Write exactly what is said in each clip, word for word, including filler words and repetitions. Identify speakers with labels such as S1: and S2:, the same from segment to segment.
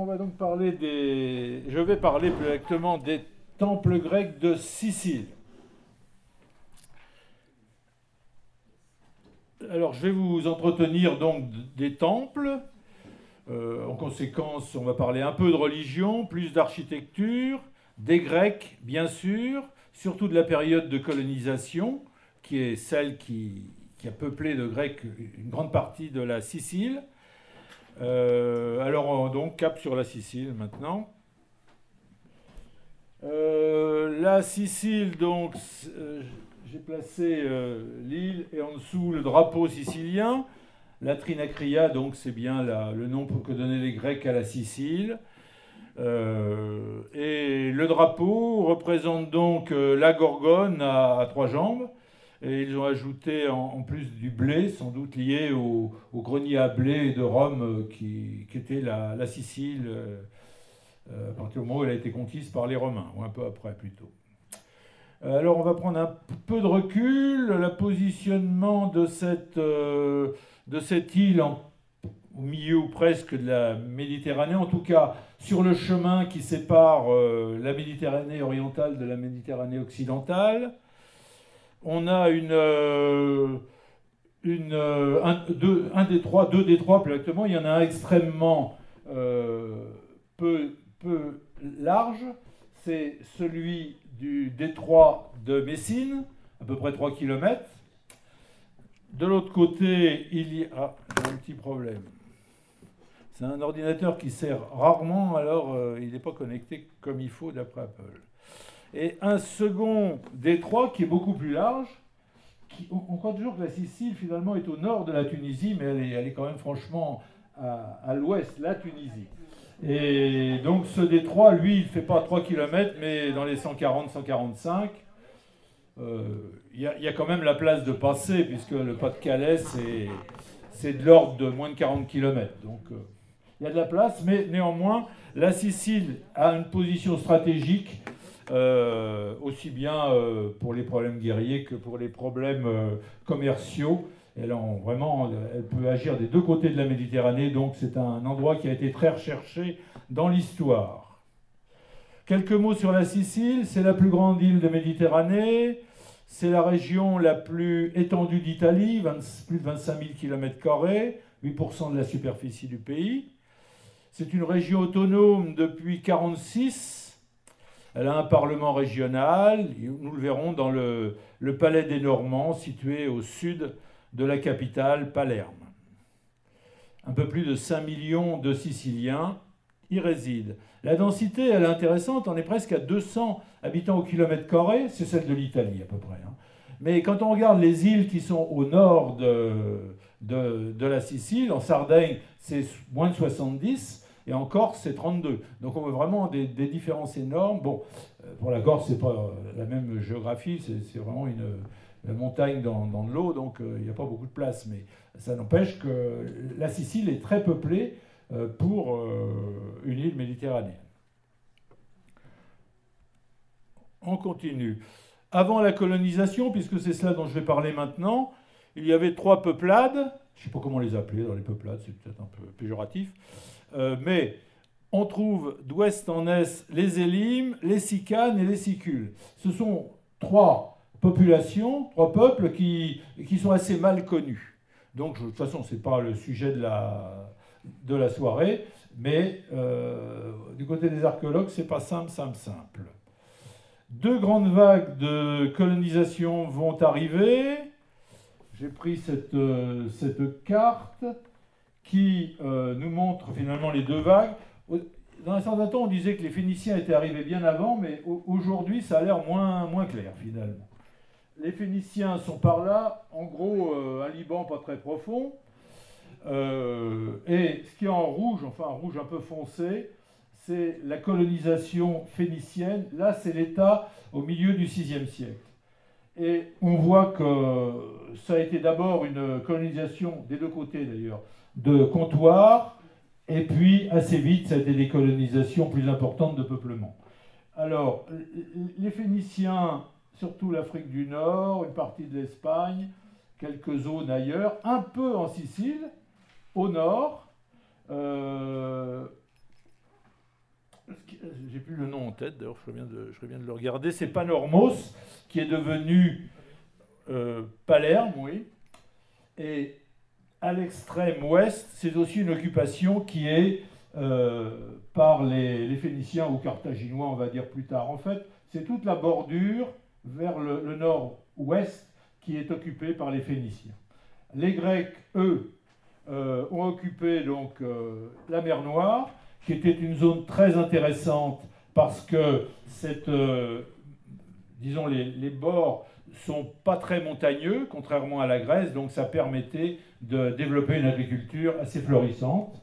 S1: va donc parler des... Je vais parler plus exactement des temples grecs de Sicile. Alors, je vais vous entretenir donc des temples. Euh, en conséquence, on va parler un peu de religion, plus d'architecture, des Grecs, bien sûr, surtout de la période de colonisation, qui est celle qui, qui a peuplé de Grecs une grande partie de la Sicile. Euh, alors, on, donc, cap sur la Sicile maintenant. Euh, la Sicile, donc, euh, j'ai placé euh, l'île et en dessous le drapeau sicilien. La Trinacria, donc, c'est bien la, le nom que donnaient les Grecs à la Sicile. Euh, et le drapeau représente donc euh, la Gorgone à, à trois jambes. Et ils ont ajouté en, en plus du blé, sans doute lié au, au grenier à blé de Rome euh, qui, qui était la, la Sicile euh, à partir du moment où elle a été conquise par les Romains, ou un peu après plutôt. Alors on va prendre un peu de recul. Le positionnement de cette, euh, de cette île en, au milieu ou presque de la Méditerranée, en tout cas sur le chemin qui sépare euh, la Méditerranée orientale de la Méditerranée occidentale. On a une, euh, une, euh, un, deux, un détroit, deux détroits plus exactement. Il y en a un extrêmement euh, peu, peu large. C'est celui du détroit de Messine, à peu près trois kilomètres. De l'autre côté, il y a ah, un petit problème. C'est un ordinateur qui sert rarement, alors euh, il n'est pas connecté comme il faut d'après Apple. Et un second détroit qui est beaucoup plus large. Qui, on, on croit toujours que la Sicile, finalement, est au nord de la Tunisie, mais elle est, elle est quand même franchement à, à l'ouest, la Tunisie. Et donc ce détroit, lui, il ne fait pas trois kilomètres, mais dans les cent quarante à cent quarante-cinq. Il euh, y, y a quand même la place de passer, puisque le Pas-de-Calais, c'est, c'est de l'ordre de moins de quarante kilomètres. Donc il euh, y a de la place, mais néanmoins, la Sicile a une position stratégique, euh, aussi bien euh, pour les problèmes guerriers que pour les problèmes euh, commerciaux. Elle, en, vraiment, elle peut agir des deux côtés de la Méditerranée, donc c'est un endroit qui a été très recherché dans l'histoire. Quelques mots sur la Sicile. C'est la plus grande île de Méditerranée. C'est la région la plus étendue d'Italie, plus de vingt-cinq mille kilomètres carrés, huit pour cent de la superficie du pays. C'est une région autonome depuis mille neuf cent quarante-six. Elle a un parlement régional, nous le verrons dans le, le Palais des Normands, situé au sud de la capitale, Palerme. Un peu plus de cinq millions de Siciliens y résident. La densité, elle est intéressante, on est presque à deux cents habitants au kilomètre carré, c'est celle de l'Italie à peu près. Hein. Mais quand on regarde les îles qui sont au nord de, de, de la Sicile, en Sardaigne, c'est moins de soixante-dix, et en Corse, c'est trente-deux. Donc on voit vraiment des, des différences énormes. Bon, pour la Corse, c'est pas la même géographie, c'est, c'est vraiment une... la montagne dans, dans de l'eau, donc euh, il n'y a pas beaucoup de place. Mais ça n'empêche que la Sicile est très peuplée euh, pour euh, une île méditerranéenne. On continue. Avant la colonisation, puisque c'est cela dont je vais parler maintenant, il y avait trois peuplades. Je ne sais pas comment les appeler dans les peuplades, c'est peut-être un peu péjoratif. Euh, mais on trouve d'ouest en est les Élimes, les Sicanes et les Sicules. Ce sont trois populations, trois peuples qui, qui sont assez mal connus. Donc, je, de toute façon, ce n'est pas le sujet de la, de la soirée, mais euh, du côté des archéologues, ce n'est pas simple, simple, simple. Deux grandes vagues de colonisation vont arriver. J'ai pris cette, euh, cette carte qui euh, nous montre finalement les deux vagues. Dans un certain temps, on disait que les Phéniciens étaient arrivés bien avant, mais aujourd'hui, ça a l'air moins, moins clair finalement. Les Phéniciens sont par là, en gros, euh, un Liban pas très profond. Euh, et ce qui est en rouge, enfin en rouge un peu foncé, c'est la colonisation phénicienne. Là, c'est l'État au milieu du sixième siècle. Et on voit que ça a été d'abord une colonisation, des deux côtés d'ailleurs, de comptoirs, et puis assez vite, ça a été des colonisations plus importantes de peuplement. Alors, les Phéniciens, surtout l'Afrique du Nord, une partie de l'Espagne, quelques zones ailleurs, un peu en Sicile, au nord, euh, j'ai plus le nom en tête, d'ailleurs je viens de, je viens de le regarder, c'est Panormos, qui est devenu euh, Palerme, oui. Et à l'extrême ouest, c'est aussi une occupation qui est euh, par les, les Phéniciens ou Carthaginois, on va dire plus tard. En fait, c'est toute la bordure vers le, le nord-ouest qui est occupée par les Phéniciens. Les Grecs, eux, euh, ont occupé donc euh, la mer Noire, qui était une zone très intéressante parce que cette, euh, disons, les, les bords sont pas très montagneux, contrairement à la Grèce, donc ça permettait de développer une agriculture assez florissante.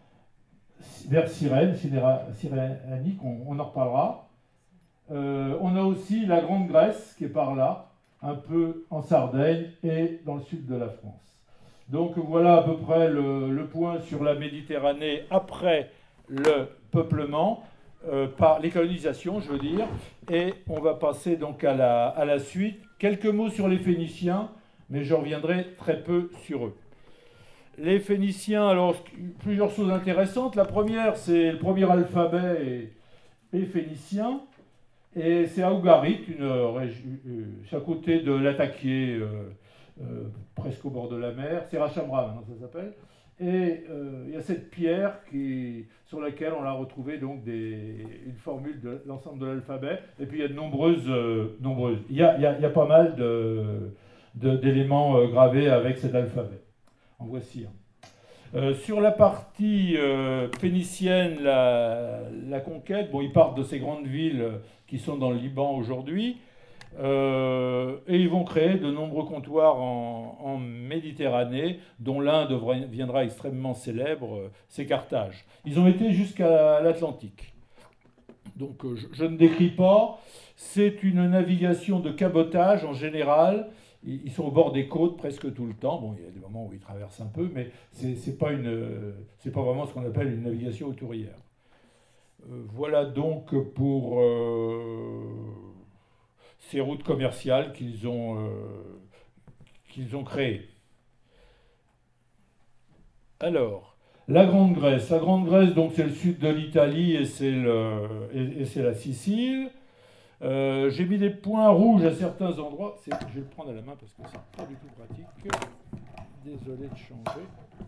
S1: Vers Cyrène, Cyrénique, on, on en reparlera. Euh, on a aussi la Grande Grèce qui est par là, un peu en Sardaigne et dans le sud de la France. Donc voilà à peu près le, le point sur la Méditerranée après le peuplement, euh, par les colonisations, je veux dire. Et on va passer donc à la, à la suite. Quelques mots sur les Phéniciens, mais je reviendrai très peu sur eux. Les Phéniciens, alors, plusieurs choses intéressantes. La première, c'est le premier alphabet est, est phénicien. Et c'est à Ougarit, une région, euh, c'est à côté de Latakié, euh, euh, presque au bord de la mer. C'est Rachamra, maintenant ça s'appelle. Et euh, il y a cette pierre qui, sur laquelle on a retrouvé donc des, une formule de l'ensemble de l'alphabet. Et puis il y a de nombreuses, euh, nombreuses. Il y a, il y a, il y a pas mal de, de, d'éléments euh, gravés avec cet alphabet. En voici un. Euh, sur la partie euh, phénicienne, la, la conquête, bon, ils partent de ces grandes villes qui sont dans le Liban aujourd'hui, euh, et ils vont créer de nombreux comptoirs en, en Méditerranée, dont l'un deviendra extrêmement célèbre, c'est Carthage. Ils ont été jusqu'à l'Atlantique. Donc je, je ne décris pas, c'est une navigation de cabotage en général. Ils sont au bord des côtes presque tout le temps. Bon, il y a des moments où ils traversent un peu, mais c'est, c'est pas une, c'est pas vraiment ce qu'on appelle une navigation autourière. Euh, voilà donc pour euh, ces routes commerciales qu'ils ont, euh, qu'ils ont créées. Alors, la Grande Grèce. La Grande Grèce, donc, c'est le sud de l'Italie et c'est, le, et, et c'est la Sicile. Euh, j'ai mis des points rouges à certains endroits. C'est, je vais le prendre à la main parce que c'est pas du tout pratique. Désolé de changer.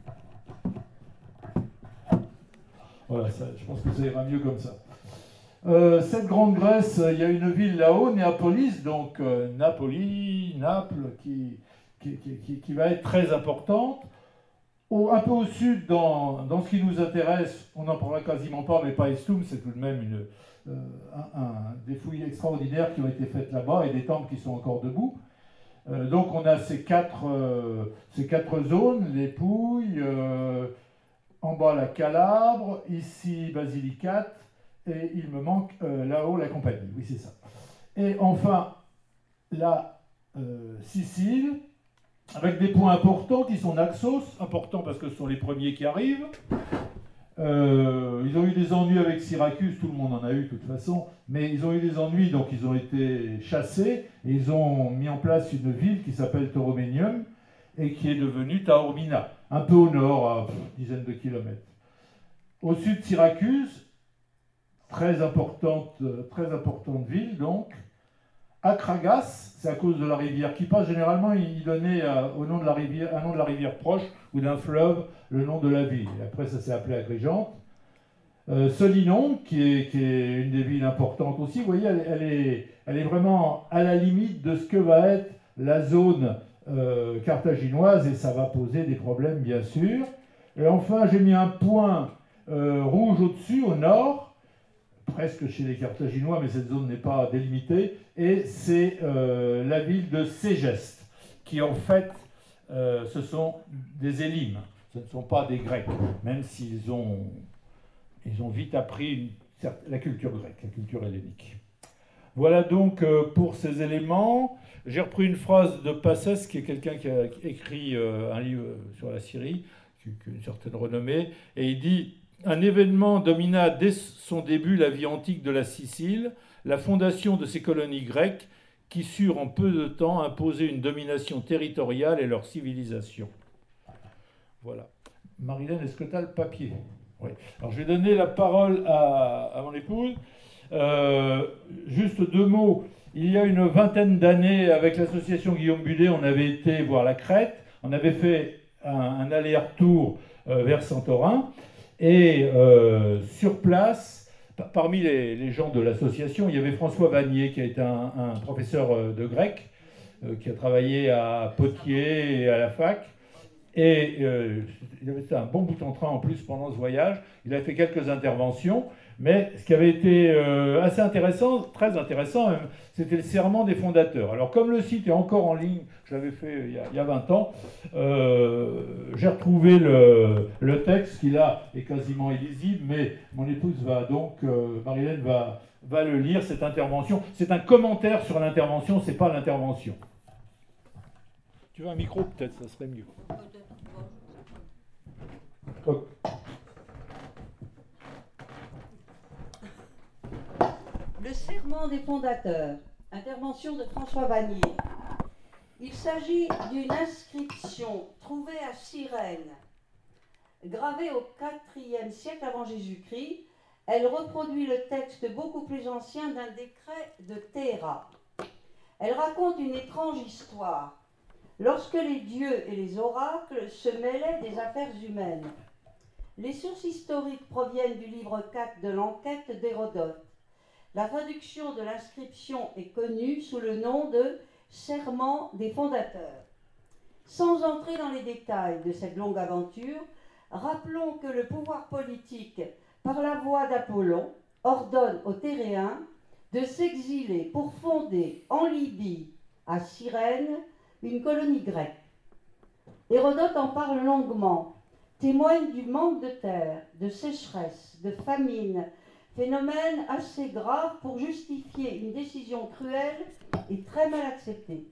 S1: Voilà, ça, je pense que ça ira mieux comme ça. Euh, cette Grande Grèce, il y a une ville là-haut, Néapolis, donc euh, Napoli, Naples, qui, qui, qui, qui va être très importante. Au, un peu au sud, dans, dans ce qui nous intéresse, on n'en parlera quasiment pas, mais Paestum, c'est tout de même une... Euh, un, un, des fouilles extraordinaires qui ont été faites là-bas et des temples qui sont encore debout. Euh, donc on a ces quatre, euh, ces quatre zones, les Pouilles, euh, en bas la Calabre, ici Basilicate, et il me manque euh, là-haut la Campanie, oui c'est ça. Et enfin la euh, Sicile, avec des points importants qui sont Naxos, importants parce que ce sont les premiers qui arrivent. Euh, ils ont eu des ennuis avec Syracuse, tout le monde en a eu de toute façon, mais ils ont eu des ennuis, donc ils ont été chassés, et ils ont mis en place une ville qui s'appelle Tauromenium, et qui est devenue Taormina, un peu au nord, à pff, dizaines de kilomètres. Au sud de Syracuse, très importante, très importante ville, donc, Akragas, c'est à cause de la rivière qui passe. Généralement, il donnait euh, au nom de la rivière, un nom de la rivière proche ou d'un fleuve le nom de la ville. Et après, ça s'est appelé Agrigente. Euh, Solinon, qui est, qui est une des villes importantes aussi, vous voyez, elle, elle, est, elle est vraiment à la limite de ce que va être la zone euh, carthaginoise et ça va poser des problèmes, bien sûr. Et enfin, j'ai mis un point euh, rouge au-dessus, au nord, presque chez les Carthaginois, mais cette zone n'est pas délimitée, et c'est euh, la ville de Ségeste, qui en fait, euh, ce sont des Élimes, ce ne sont pas des Grecs, même s'ils ont, ils ont vite appris une, la culture grecque, la culture hellénique. Voilà donc euh, pour ces éléments. J'ai repris une phrase de Passès, qui est quelqu'un qui a écrit euh, un livre sur la Syrie, qui a une certaine renommée, et il dit... Un événement domina dès son début la vie antique de la Sicile, la fondation de ces colonies grecques qui surent en peu de temps imposer une domination territoriale et leur civilisation. Voilà. Marilène, est-ce que tu as le papier ? Oui. Alors je vais donner la parole à, à mon épouse. Euh, juste deux mots. Il y a une vingtaine d'années, avec l'association Guillaume Budet, on avait été voir la Crète. On avait fait un, un aller-retour euh, vers Santorin. Et euh, sur place, parmi les, les gens de l'association, il y avait François Vanier, qui a été un, un professeur de grec, euh, qui a travaillé à Potier et à la fac. Et euh, il avait fait un bon bout en train en plus pendant ce voyage. Il a fait quelques interventions. Mais ce qui avait été euh, assez intéressant, très intéressant même, c'était le serment des fondateurs. Alors comme le site est encore en ligne, je l'avais fait il y, a, il y a vingt ans, euh, j'ai retrouvé le, le texte qui là est quasiment illisible, mais mon épouse va donc, euh, Marilène va, va le lire, cette intervention. C'est un commentaire sur l'intervention, c'est pas l'intervention. Tu veux un micro peut-être, ça serait mieux. Oh.
S2: Le serment des fondateurs, intervention de François Vanier. Il s'agit d'une inscription trouvée à Cyrène, gravée au quatrième siècle avant Jésus-Christ. Elle reproduit le texte beaucoup plus ancien d'un décret de Théra. Elle raconte une étrange histoire. Lorsque les dieux et les oracles se mêlaient des affaires humaines. Les sources historiques proviennent du livre quatre de l'enquête d'Hérodote. La traduction de l'inscription est connue sous le nom de « Serment des fondateurs ». Sans entrer dans les détails de cette longue aventure, rappelons que le pouvoir politique, par la voix d'Apollon, ordonne aux Théréens de s'exiler pour fonder en Libye, à Cyrène, une colonie grecque. Hérodote en parle longuement, témoigne du manque de terre, de sécheresse, de famine, phénomène assez grave pour justifier une décision cruelle et très mal acceptée.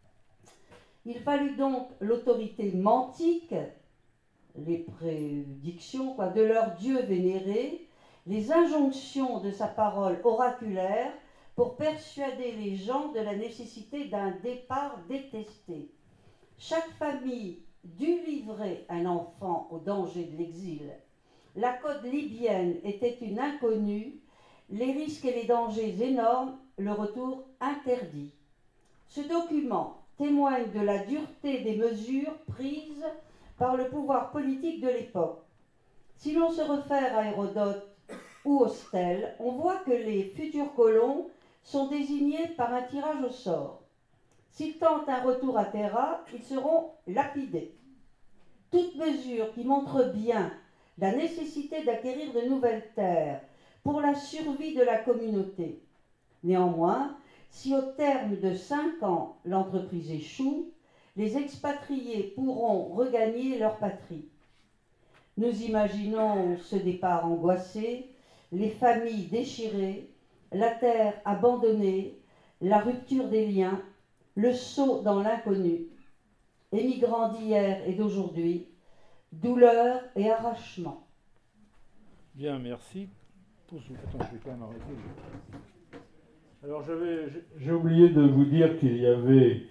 S2: Il fallut donc l'autorité mantique, les prédictions quoi, de leur dieu vénéré, les injonctions de sa parole oraculaire pour persuader les gens de la nécessité d'un départ détesté. Chaque famille dut livrer un enfant au danger de l'exil. La côte libyenne était une inconnue, les risques et les dangers énormes, le retour interdit. Ce document témoigne de la dureté des mesures prises par le pouvoir politique de l'époque. Si l'on se réfère à Hérodote ou aux stèles, on voit que les futurs colons sont désignés par un tirage au sort. S'ils tentent un retour à Théra, ils seront lapidés. Toute mesure qui montre bien la nécessité d'acquérir de nouvelles terres pour la survie de la communauté. Néanmoins, si au terme de cinq ans l'entreprise échoue, les expatriés pourront regagner leur patrie. Nous imaginons ce départ angoissé, les familles déchirées, la terre abandonnée, la rupture des liens, le saut dans l'inconnu. Émigrants d'hier et d'aujourd'hui, douleur et arrachement.
S1: Bien, merci. Attends, je vais quand même arrêter. Alors, j'avais, j'ai oublié de vous dire qu'il y avait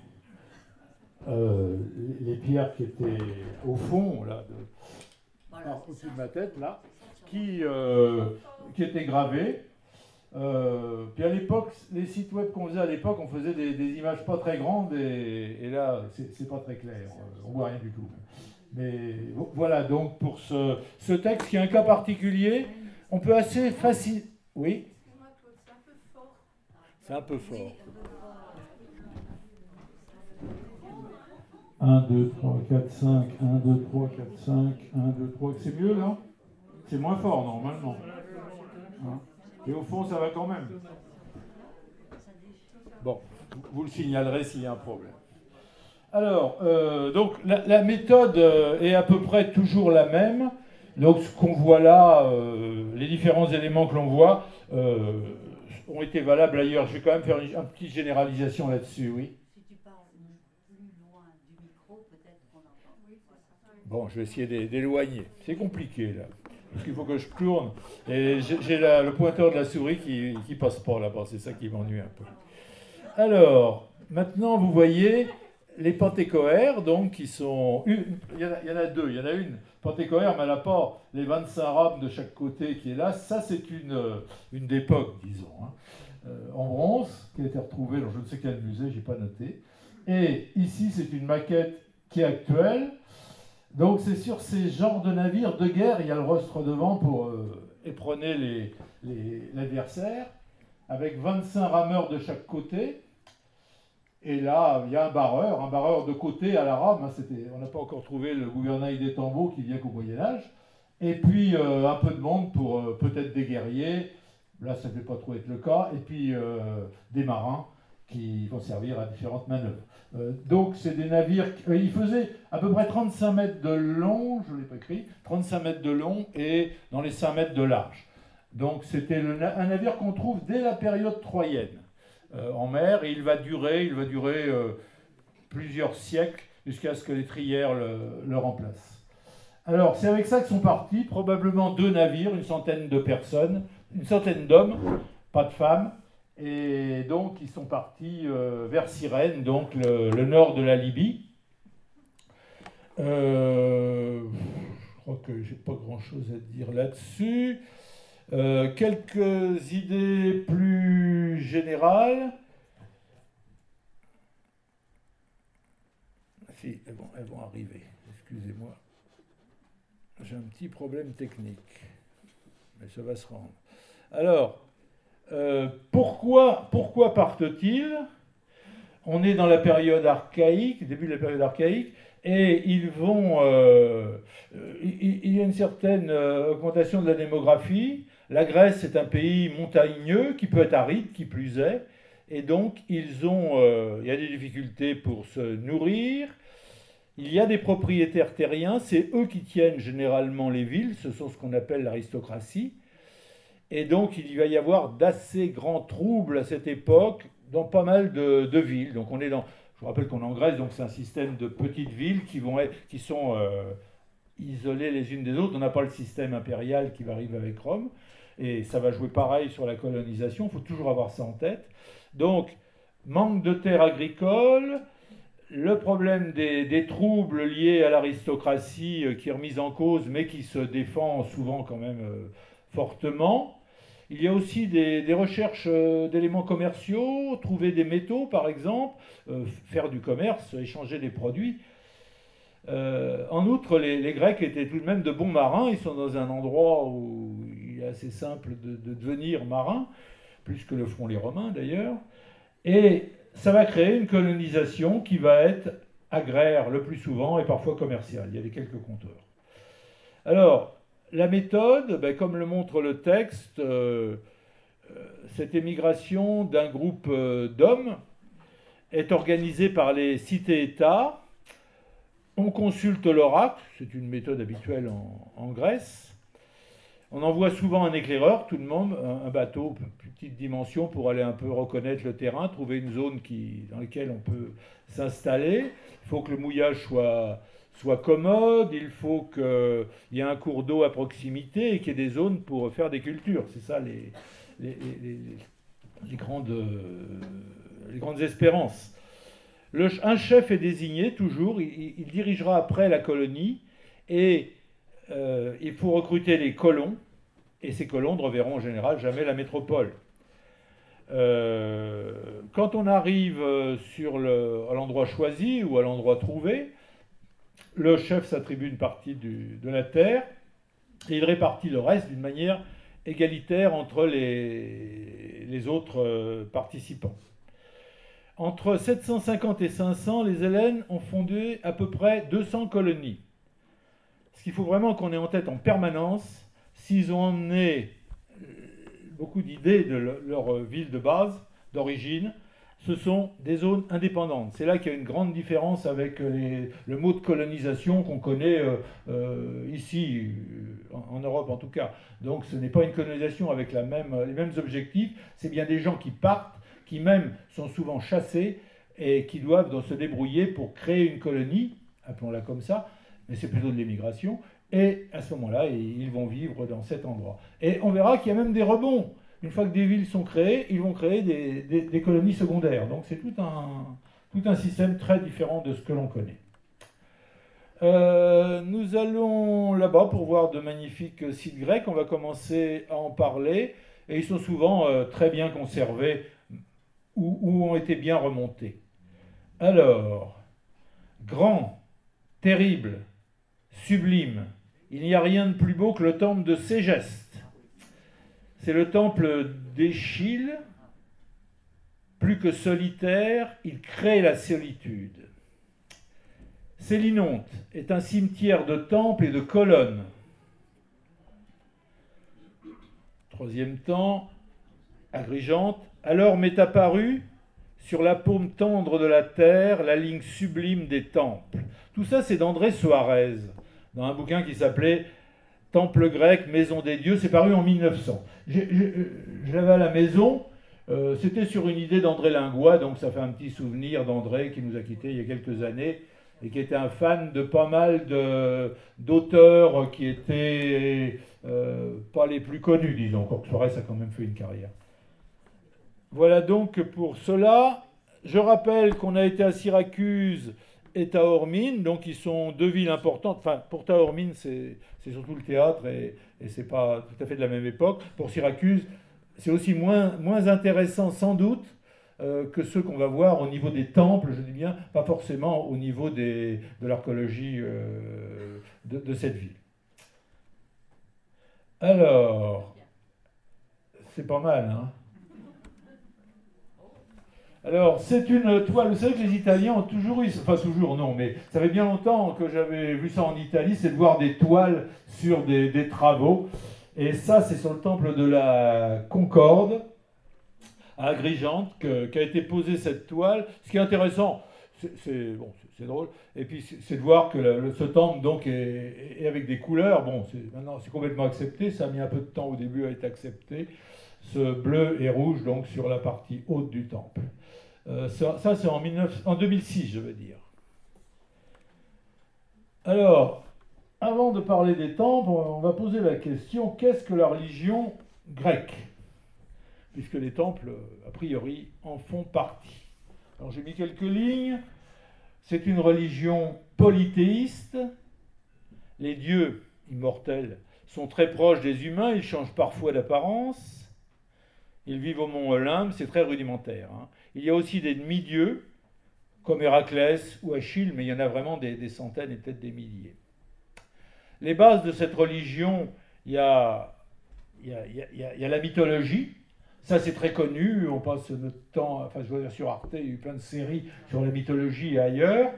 S1: euh, les pierres qui étaient au fond, là, de, voilà, au-dessus de ma tête, là, qui, euh, qui étaient gravées. Euh, puis à l'époque, les sites web qu'on faisait à l'époque, on faisait des, des images pas très grandes et, et là, c'est, c'est pas très clair. On voit rien du tout. Mais voilà, donc pour ce, ce texte qui est un cas particulier, on peut assez facile... Oui ? C'est un peu fort. un, deux, trois, quatre, cinq, un, deux, trois, quatre, cinq, un, deux, trois... C'est mieux là ? C'est moins fort normalement. Hein ? Et au fond, ça va quand même. Bon, vous le signalerez s'il y a un problème. Alors, euh, donc la, la méthode est à peu près toujours la même. Donc ce qu'on voit là, euh, les différents éléments que l'on voit, euh, ont été valables ailleurs. Je vais quand même faire une, une petite généralisation là-dessus, oui.
S2: Si tu parles plus loin du micro, peut-être qu'on entend.
S1: Bon, je vais essayer d'éloigner. C'est compliqué là, parce qu'il faut que je tourne. Et j'ai, j'ai la, le pointeur de la souris qui ne passe pas là-bas. C'est ça qui m'ennuie un peu. Alors, maintenant, vous voyez... les panthécoères, donc, qui sont... Une, il, y en a, il y en a deux. Il y en a une, panthécoère, mais elle n'a pas les vingt-cinq rames de chaque côté qui est là. Ça, c'est une, une d'époque, disons, hein, euh, en bronze, qui a été retrouvée dans je ne sais quel musée, je n'ai pas noté. Et ici, c'est une maquette qui est actuelle. Donc, c'est sur ces genres de navires de guerre, il y a le rostre devant pour euh, éperonner les, les, l'adversaire, avec vingt-cinq rameurs de chaque côté. Et là, il y a un barreur, un barreur de côté à la rame. Hein, c'était, on n'a pas encore trouvé le gouvernail des tambours qui vient qu'au Moyen-Âge. Et puis, euh, un peu de monde pour euh, peut-être des guerriers. Là, ça ne peut pas trop être le cas. Et puis, euh, des marins qui vont servir à différentes manœuvres. Euh, donc, c'est des navires... Qui, euh, ils faisaient à peu près trente-cinq mètres de long, je ne l'ai pas écrit, trente-cinq mètres de long et dans les cinq mètres de large. Donc, c'était le, un navire qu'on trouve dès la période troyenne. Euh, en mer, et il va durer, il va durer euh, plusieurs siècles jusqu'à ce que les trières le, le remplacent. Alors, c'est avec ça que sont partis probablement deux navires, une centaine de personnes, une centaine d'hommes, pas de femmes, et donc ils sont partis euh, vers Cyrène, donc le, le nord de la Libye. Euh, je crois que j'ai pas grand-chose à dire là-dessus. Euh, quelques idées plus générales. Si, elles vont, elles vont arriver. Excusez-moi. J'ai un petit problème technique. Mais ça va se rendre. Alors, euh, pourquoi, pourquoi partent-ils? On est dans la période archaïque, début de la période archaïque, et ils vont... Euh, il, il y a une certaine augmentation de la démographie. La Grèce est un pays montagneux qui peut être aride, qui plus est, et donc ils ont, euh, il y a des difficultés pour se nourrir. Il y a des propriétaires terriens, c'est eux qui tiennent généralement les villes, ce sont ce qu'on appelle l'aristocratie, et donc il va y avoir d'assez grands troubles à cette époque dans pas mal de, de villes. Donc on est dans, je vous rappelle qu'on est en Grèce, donc c'est un système de petites villes qui vont être, qui sont euh, isolées les unes des autres. On n'a pas le système impérial qui va arriver avec Rome. Et ça va jouer pareil sur la colonisation, il faut toujours avoir ça en tête. Donc, manque de terres agricoles, le problème des, des troubles liés à l'aristocratie euh, qui est remise en cause, mais qui se défend souvent quand même euh, fortement. Il y a aussi des, des recherches euh, d'éléments commerciaux, trouver des métaux par exemple, euh, faire du commerce, échanger des produits. Euh, en outre, les, les Grecs étaient tout de même de bons marins, ils sont dans un endroit où il est assez simple de, de devenir marin, plus que le font les Romains d'ailleurs, et ça va créer une colonisation qui va être agraire le plus souvent et parfois commerciale. Il y a des quelques compteurs. Alors, la méthode, ben, comme le montre le texte, euh, cette émigration d'un groupe euh, d'hommes est organisée par les cités-États. On consulte l'oracle, c'est une méthode habituelle en, en Grèce. On envoie souvent un éclaireur, tout le monde, un, un bateau, petite dimension, pour aller un peu reconnaître le terrain, trouver une zone qui, dans laquelle on peut s'installer. Il faut que le mouillage soit, soit commode, il faut qu'il y ait un cours d'eau à proximité et qu'il y ait des zones pour faire des cultures. C'est ça les, les, les, les, grandes, les grandes espérances. Le, un chef est désigné toujours, il, il dirigera après la colonie et euh, il faut recruter les colons et ces colons ne reverront en général jamais la métropole. Euh, quand on arrive sur le, à l'endroit choisi ou à l'endroit trouvé, le chef s'attribue une partie du, de la terre et il répartit le reste d'une manière égalitaire entre les, les autres participants. Entre sept cent cinquante et cinq cents, les Hellènes ont fondé à peu près deux cents colonies. Ce qu'il faut vraiment qu'on ait en tête en permanence, s'ils ont emmené beaucoup d'idées de leur ville de base, d'origine, ce sont des zones indépendantes. C'est là qu'il y a une grande différence avec les, le mot de colonisation qu'on connaît euh, euh, ici, en, en Europe en tout cas. Donc ce n'est pas une colonisation avec la même, les mêmes objectifs, c'est bien des gens qui partent, qui même sont souvent chassés et qui doivent donc se débrouiller pour créer une colonie, appelons-la comme ça, mais c'est plutôt de l'émigration, et à ce moment-là, ils vont vivre dans cet endroit. Et on verra qu'il y a même des rebonds. Une fois que des villes sont créées, ils vont créer des, des, des colonies secondaires. Donc c'est tout un, Tout un système très différent de ce que l'on connaît. Euh, nous allons là-bas pour voir de magnifiques sites grecs. On va commencer à en parler. Et ils sont souvent euh, très bien conservés ou, ou ont été bien remontés. Alors, grand, terrible, sublime, il n'y a rien de plus beau que le temple de Ségeste. C'est le temple d'Échille. Plus que solitaire, il crée la solitude. Sélinonte est un cimetière de temples et de colonnes. Troisième temps, Agrigente, alors m'est apparue sur la paume tendre de la terre la ligne sublime des temples. Tout ça, c'est d'André Soares, dans un bouquin qui s'appelait Temple grec, maison des dieux. C'est paru en mille neuf cents. Je, je, je l'avais à la maison. Euh, C'était sur une idée d'André Lingois, donc ça fait un petit souvenir d'André qui nous a quittés il y a quelques années et qui était un fan de pas mal d'auteurs qui étaient euh, pas les plus connus, disons. Quoique Soares a quand même fait une carrière. Voilà donc pour cela. Je rappelle qu'on a été à Syracuse et Taormine, donc ils sont deux villes importantes. Enfin, pour Taormine, c'est surtout le théâtre et, et c'est pas tout à fait de la même époque. Pour Syracuse, c'est aussi moins, moins intéressant sans doute euh, que ceux qu'on va voir au niveau des temples, je dis bien, pas forcément au niveau des, de l'archéologie euh, de, de cette ville. Alors, c'est pas mal, hein? Alors, c'est une toile, vous savez que les Italiens ont toujours eu, enfin toujours non, mais ça fait bien longtemps que j'avais vu ça en Italie, c'est de voir des toiles sur des, des travaux. Et ça, c'est sur le temple de la Concorde, à Agrigente, qu'a été posée cette toile. Ce qui est intéressant, c'est bon, c'est drôle, et puis c'est de voir que le, ce temple donc est, est avec des couleurs. Bon, maintenant c'est complètement accepté, ça a mis un peu de temps au début à être accepté. Ce bleu et rouge donc sur la partie haute du temple. Euh, ça, ça c'est en, en deux mille six, je veux dire. Alors, avant de parler des temples, on va poser la question, qu'est-ce que la religion grecque? Puisque les temples, a priori, en font partie. Alors j'ai mis quelques lignes. C'est une religion polythéiste. Les dieux immortels sont très proches des humains, ils changent parfois d'apparence. Ils vivent au mont Olympe, c'est très rudimentaire. Hein. Il y a aussi des demi-dieux, comme Héraclès ou Achille, mais il y en a vraiment des, des centaines et peut-être des milliers. Les bases de cette religion, il y a, il y a, il y a, il y a la mythologie. Ça, c'est très connu. On passe notre temps, enfin, je veux dire, sur Arte, il y a eu plein de séries sur la mythologie et ailleurs.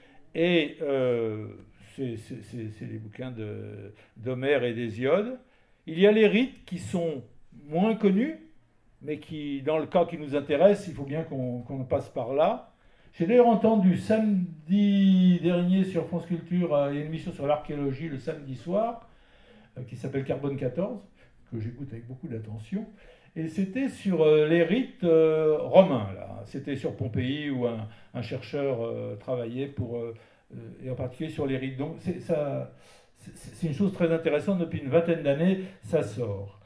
S1: Et euh, c'est les bouquins d'Homère et d'Hésiode. Il y a les rites qui sont moins connus, mais qui, dans le cas qui nous intéresse, il faut bien qu'on qu'on passe par là. J'ai d'ailleurs entendu samedi dernier sur France Culture, il y a une émission sur l'archéologie le samedi soir, qui s'appelle Carbone quatorze, que j'écoute avec beaucoup d'attention. Et c'était sur les rites euh, romains, là. C'était sur Pompéi où un, un chercheur euh, travaillait pour, euh, et en particulier sur les rites. Donc c'est une chose très intéressante, depuis une vingtaine d'années, ça sort.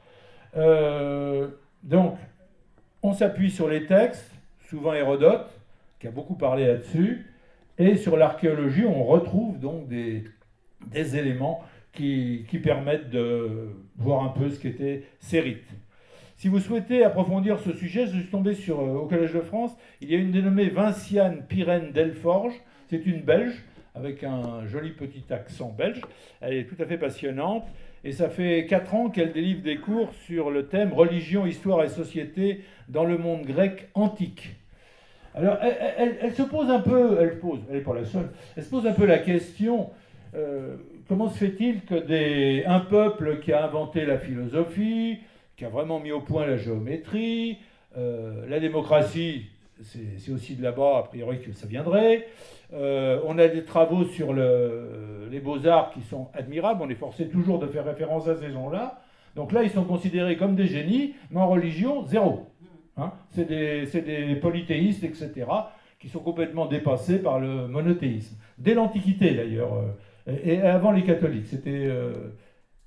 S1: Euh, donc, on s'appuie sur les textes, souvent Hérodote, qui a beaucoup parlé là-dessus, et sur l'archéologie, on retrouve donc des, des éléments qui, qui permettent de voir un peu ce qu'étaient ces rites. Si vous souhaitez approfondir ce sujet, je suis tombé sur, euh, au Collège de France, il y a une dénommée Vinciane Pirène Delforge, c'est une Belge, avec un joli petit accent belge, elle est tout à fait passionnante, et ça fait quatre ans qu'elle délivre des cours sur le thème « Religion, histoire et société dans le monde grec antique ». Alors, elle, elle, elle se pose un peu, elle pose, elle n'est pas la seule, elle se pose un peu la question, euh, comment se fait-il que des, un peuple qui a inventé la philosophie, qui a vraiment mis au point la géométrie, euh, la démocratie, c'est aussi de là-bas, a priori, que ça viendrait. Euh, on a des travaux sur le, les beaux-arts qui sont admirables, on est forcé toujours de faire référence à ces gens-là. Donc là, ils sont considérés comme des génies, mais en religion, zéro. Hein, c'est des, des polythéistes, et cetera, qui sont complètement dépassés par le monothéisme. Dès l'Antiquité, d'ailleurs, euh, et, et avant les catholiques. C'était euh,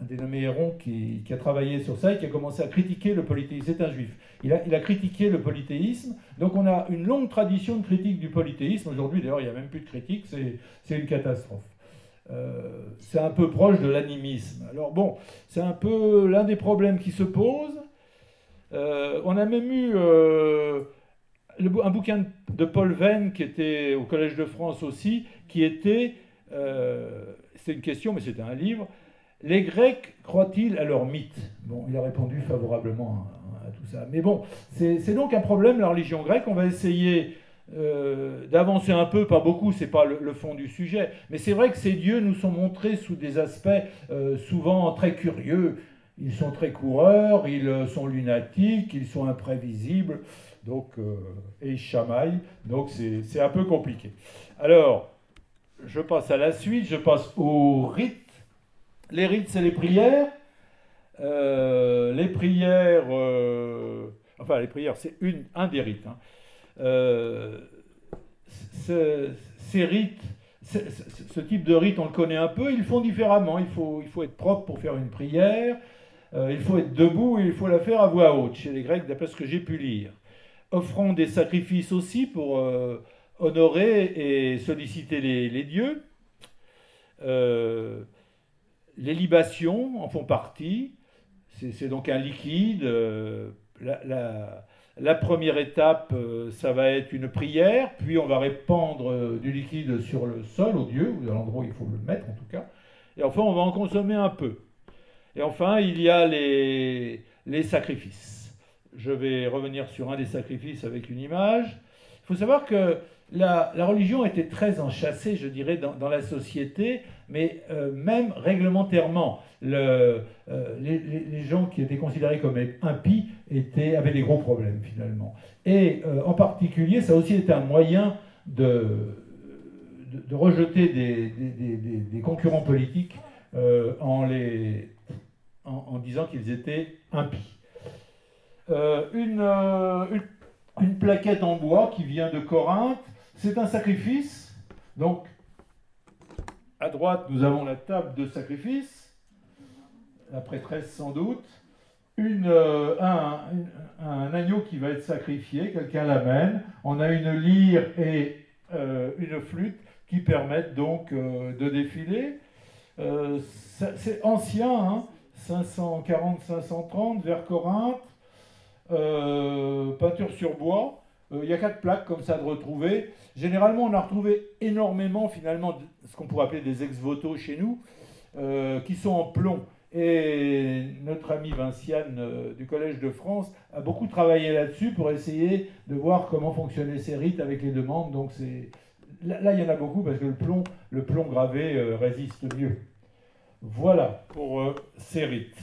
S1: un dénommé Héron qui, qui a travaillé sur ça et qui a commencé à critiquer le polythéisme. C'est un juif. Il a, il a critiqué le polythéisme. Donc on a une longue tradition de critique du polythéisme. Aujourd'hui, d'ailleurs, il n'y a même plus de critique. C'est, c'est une catastrophe. Euh, c'est un peu proche de l'animisme. Alors bon, c'est un peu l'un des problèmes qui se posent. Euh, on a même eu euh, le, un bouquin de Paul Venn qui était au Collège de France aussi, qui était, euh, c'est une question, mais c'était un livre. Les Grecs croient-ils à leur mythe? Bon, il a répondu favorablement à, à tout ça. Mais bon, c'est, c'est donc un problème, la religion grecque. On va essayer euh, d'avancer un peu, pas beaucoup, c'est pas le, le fond du sujet. Mais c'est vrai que ces dieux nous sont montrés sous des aspects euh, souvent très curieux. Ils sont très coureurs, ils sont lunatiques, ils sont imprévisibles, donc, euh, et ils chamaillent. Donc c'est, c'est un peu compliqué. Alors, je passe à la suite, je passe aux rites. Les rites, c'est les prières. Euh, les prières, euh, enfin les prières, c'est une, un des rites. Hein. Euh, ce, ces rites, ce, ce, ce type de rite, on le connaît un peu. Ils le font différemment. Il faut, il faut être propre pour faire une prière. Euh, il faut être debout et il faut la faire à voix haute chez les Grecs, d'après ce que j'ai pu lire. Offrons des sacrifices aussi pour euh, honorer et solliciter les, les dieux. Euh, Les libations en font partie, c'est, c'est donc un liquide. Euh, la, la, la première étape, euh, ça va être une prière, puis on va répandre euh, du liquide sur le sol, au dieu, ou à l'endroit où il faut le mettre en tout cas, et enfin on va en consommer un peu. Et enfin, il y a les, les sacrifices. Je vais revenir sur un des sacrifices avec une image. Il faut savoir que la, la religion était très enchâssée, je dirais, dans, dans la société, mais euh, même réglementairement. Le, euh, les, les gens qui étaient considérés comme impies étaient, avaient des gros problèmes, finalement. Et euh, en particulier, ça a aussi été un moyen de, de, de rejeter des, des, des, des concurrents politiques euh, en, les, en, en disant qu'ils étaient impies. Euh, une, euh, une, une plaquette en bois qui vient de Corinthe, c'est un sacrifice. Donc, à droite, nous avons la table de sacrifice, la prêtresse sans doute, une, euh, un, un, un agneau qui va être sacrifié, quelqu'un l'amène, on a une lyre et euh, une flûte qui permettent donc euh, de défiler. Euh, c'est ancien, hein, cinq cent quarante à cinq cent trente, vers Corinthe, euh, peinture sur bois. Il y a quatre plaques comme ça de retrouver. Généralement, on a retrouvé énormément, finalement, ce qu'on pourrait appeler des ex-voto chez nous, euh, qui sont en plomb. Et notre ami Vinciane euh, du Collège de France a beaucoup travaillé là-dessus pour essayer de voir comment fonctionnaient ces rites avec les demandes. Donc c'est... Là, là, il y en a beaucoup parce que le plomb, le plomb gravé euh, résiste mieux. Voilà pour euh, ces rites.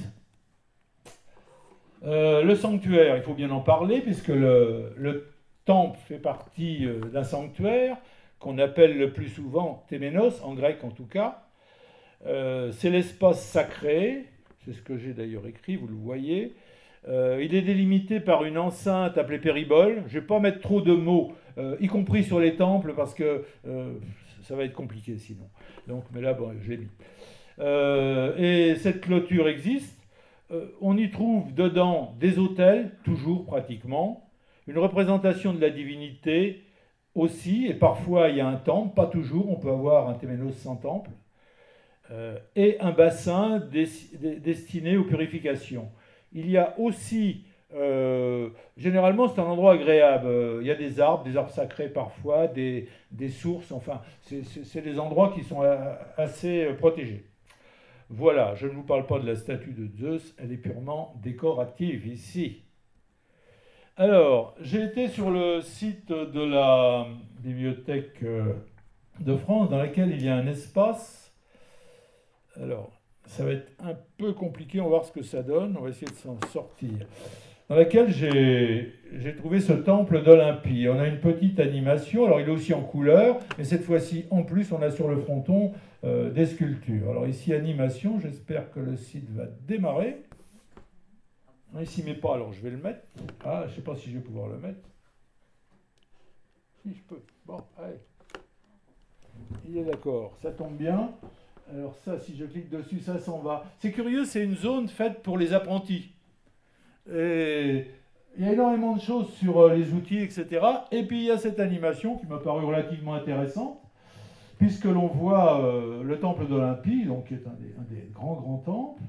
S1: Euh, le sanctuaire, il faut bien en parler, puisque le, le temple fait partie euh, d'un sanctuaire qu'on appelle le plus souvent téménos, en grec en tout cas. Euh, c'est l'espace sacré, c'est ce que j'ai d'ailleurs écrit, vous le voyez. Euh, il est délimité par une enceinte appelée péribole. Je ne vais pas mettre trop de mots, euh, y compris sur les temples, parce que euh, ça va être compliqué sinon. Donc, mais là, bon, je l'ai mis. Euh, et cette clôture existe. Euh, on y trouve dedans des autels, toujours pratiquement, une représentation de la divinité aussi, et parfois il y a un temple, pas toujours, on peut avoir un téménos sans temple, euh, et un bassin des, des, destiné aux purifications. Il y a aussi, euh, généralement c'est un endroit agréable, il y a des arbres, des arbres sacrés parfois, des, des sources, enfin, c'est, c'est, c'est des endroits qui sont assez protégés. Voilà, je ne vous parle pas de la statue de Zeus, elle est purement décorative ici. Alors, j'ai été sur le site de la Bibliothèque de France, dans laquelle il y a un espace. Alors, ça va être un peu compliqué, on va voir ce que ça donne, on va essayer de s'en sortir. Dans laquelle j'ai, j'ai trouvé ce temple d'Olympie. On a une petite animation, alors il est aussi en couleur, mais cette fois-ci, en plus, on a sur le fronton euh, des sculptures. Alors ici, animation, j'espère que le site va démarrer. Il ne s'y met pas, alors je vais le mettre. Ah, je ne sais pas si je vais pouvoir le mettre. Si, je peux. Bon, allez. Il est d'accord, ça tombe bien. Alors ça, si je clique dessus, ça s'en va. C'est curieux, c'est une zone faite pour les apprentis. Et il y a énormément de choses sur les outils, et cetera. Et puis il y a cette animation qui m'a paru relativement intéressante, puisque l'on voit euh, le temple d'Olympie, donc qui est un des, un des grands, grands temples.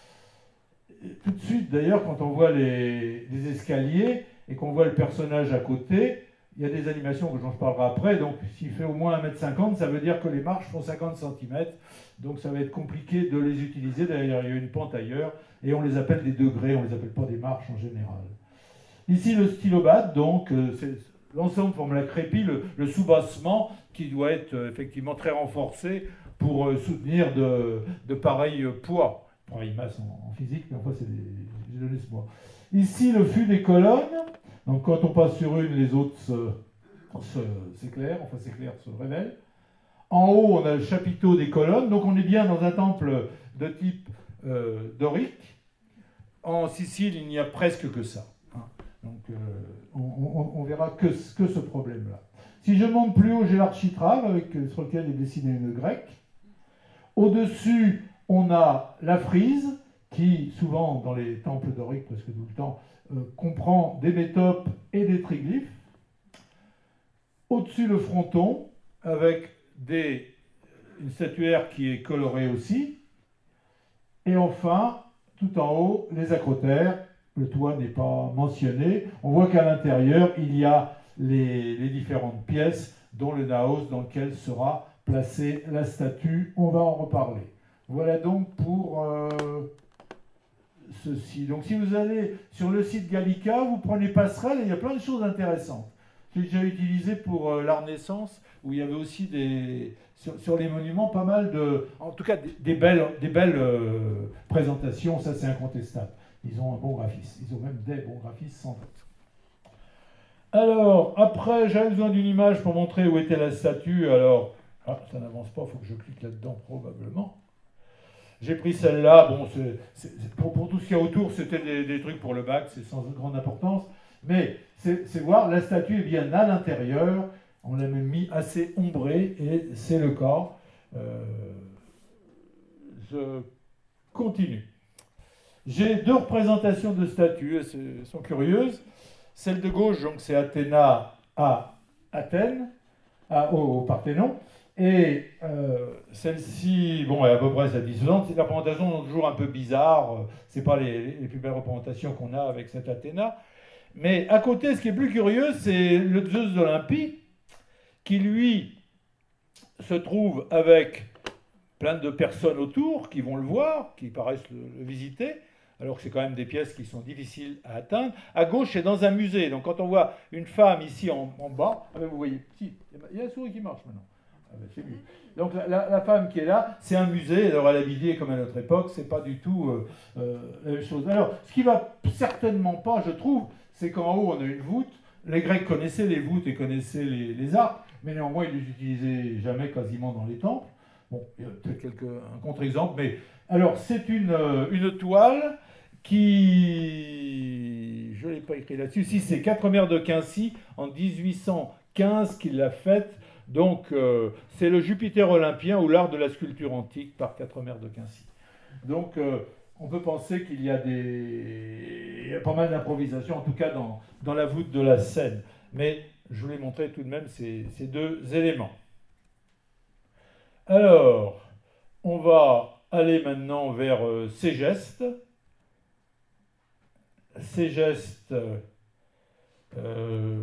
S1: Et tout de suite, d'ailleurs, quand on voit les, les escaliers et qu'on voit le personnage à côté, il y a des animations dont je parlerai après. Donc, s'il fait au moins un mètre cinquante, ça veut dire que les marches font cinquante centimètres. Donc, ça va être compliqué de les utiliser. D'ailleurs, il y a une pente ailleurs. Et on les appelle des degrés, on ne les appelle pas des marches en général. Ici, le stylobate, donc, euh, l'ensemble forme la crépie, le, le soubassement qui doit être euh, effectivement très renforcé pour euh, soutenir de, de pareils poids. Pareille masse en, en physique, mais enfin, c'est j'ai donné ce mois. Ici, le fût des colonnes. Donc, quand on passe sur une, les autres s'éclairent, enfin s'éclairent, se révèlent. En haut, on a le chapiteau des colonnes. Donc, on est bien dans un temple de type euh, dorique. En Sicile, il n'y a presque que ça. Hein. Donc, euh, on, on, on verra que, que ce problème-là. Si je monte plus haut, j'ai l'architrave avec, sur lequel est dessinée une grecque. Au-dessus, on a la frise, qui, souvent, dans les temples doriques, presque tout le temps, euh, comprend des métopes et des triglyphes. Au-dessus, le fronton, avec des, une statuaire qui est colorée aussi. Et enfin, tout en haut, les acrotères. Le toit n'est pas mentionné. On voit qu'à l'intérieur, il y a les, les différentes pièces, dont le naos dans lequel sera placée la statue. On va en reparler. Voilà donc pour euh, ceci. Donc si vous allez sur le site Gallica, vous prenez Passerelle et il y a plein de choses intéressantes. J'ai déjà utilisé pour euh, la Renaissance, où il y avait aussi des, sur, sur les monuments pas mal de, en tout cas des, des belles, des belles euh, présentations, ça c'est incontestable. Ils ont un bon graphisme, ils ont même des bons graphismes sans doute. Alors, après, j'avais besoin d'une image pour montrer où était la statue. Alors, ah, ça n'avance pas, il faut que je clique là-dedans probablement. J'ai pris celle-là. Bon, c'est, c'est, pour, pour tout ce qu'il y a autour, c'était des, des trucs pour le bac, c'est sans grande importance. Mais c'est, c'est voir, la statue est bien à l'intérieur. On l'a même mis assez ombré et c'est le cas. Euh, je continue. J'ai deux représentations de statues, elles sont curieuses. Celle de gauche, donc, c'est Athéna à Athènes, à, au, au Parthénon. Et euh, celle-ci, bon, elle est à peu près satisfaisante. C'est la représentation toujours un peu bizarre. Ce n'est pas les, les plus belles représentations qu'on a avec cette Athéna. Mais à côté, ce qui est plus curieux, c'est le Zeus d'Olympie, qui lui se trouve avec plein de personnes autour qui vont le voir, qui paraissent le, le visiter, alors que c'est quand même des pièces qui sont difficiles à atteindre. À gauche, c'est dans un musée. Donc quand on voit une femme ici en, en bas, ah ben vous voyez, si, il y a la souris qui marche maintenant. Ah ben c'est mieux. Donc la, la, la femme qui est là, c'est un musée. Alors elle est habillée comme à notre époque, c'est pas du tout euh, euh, la même chose. Alors ce qui va certainement pas, je trouve, c'est qu'en haut on a une voûte. Les Grecs connaissaient les voûtes et connaissaient les, les arcs, mais néanmoins ils les utilisaient jamais quasiment dans les temples. Bon, il y a peut-être quelques, un contre-exemple, mais alors c'est une, une toile qui, je ne l'ai pas écrit là-dessus, si c'est Quatremère de Quincy en dix-huit cent quinze qu'il l'a faite. Donc euh, c'est le Jupiter olympien ou l'art de la sculpture antique par Quatremère de Quincy. Donc euh, on peut penser qu'il y a des, il y a pas mal d'improvisation, en tout cas dans, dans la voûte de la scène. Mais je voulais montrer tout de même ces, ces deux éléments. Alors, on va aller maintenant vers euh, Ségeste. Ségeste, euh,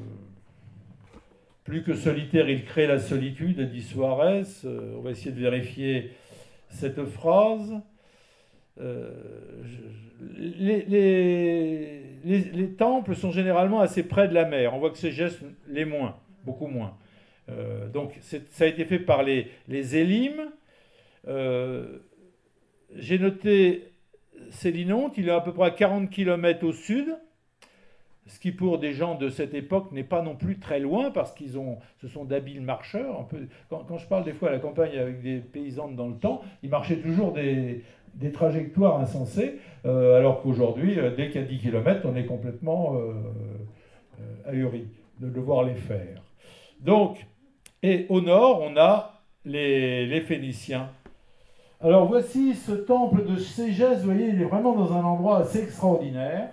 S1: plus que solitaire, il crée la solitude, a dit Suarez. Euh, on va essayer de vérifier cette phrase. Euh, je, les, les, les, les temples sont généralement assez près de la mer. On voit que Ségeste l'est moins, beaucoup moins. Euh, donc ça a été fait par les, les Élimes. Euh, j'ai noté Célinonte, il est à peu près à quarante kilomètres au sud, ce qui pour des gens de cette époque n'est pas non plus très loin, parce qu'ils ont, ce sont d'habiles marcheurs. Un peu, quand, quand je parle des fois à la campagne avec des paysannes dans le temps, ils marchaient toujours des, des trajectoires insensées, euh, alors qu'aujourd'hui, dès qu'il y a dix kilomètres, on est complètement euh, euh, ahuri de devoir les faire. Donc, et au nord, on a les, les Phéniciens. Alors voici ce temple de Ségès, vous voyez, il est vraiment dans un endroit assez extraordinaire.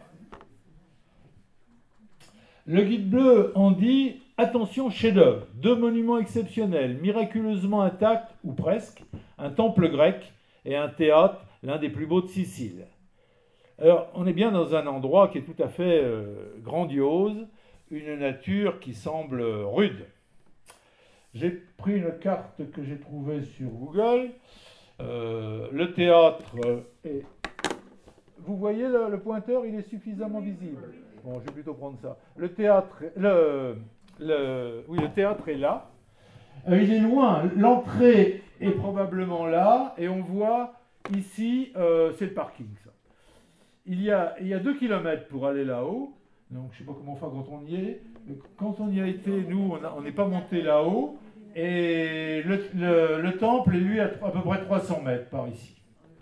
S1: Le guide bleu en dit « Attention, chef-d'œuvre, deux monuments exceptionnels, miraculeusement intacts, ou presque, un temple grec et un théâtre, l'un des plus beaux de Sicile. » Alors, on est bien dans un endroit qui est tout à fait euh, grandiose, une nature qui semble rude. J'ai pris une carte que j'ai trouvée sur Google. Euh, le théâtre est... Vous voyez le, le pointeur, il est suffisamment visible. Bon, je vais plutôt prendre ça. Le théâtre, le, le, oui, le théâtre est là. Euh, il est loin. L'entrée est probablement là. Et on voit ici, euh, c'est le parking, ça. Il y a, il y a deux kilomètres pour aller là-haut. Donc, je ne sais pas comment faire quand on y est. Quand on y a été, nous, on n'est pas monté là-haut. Et le, le, le temple est, lui, à, à peu près trois cents mètres par ici.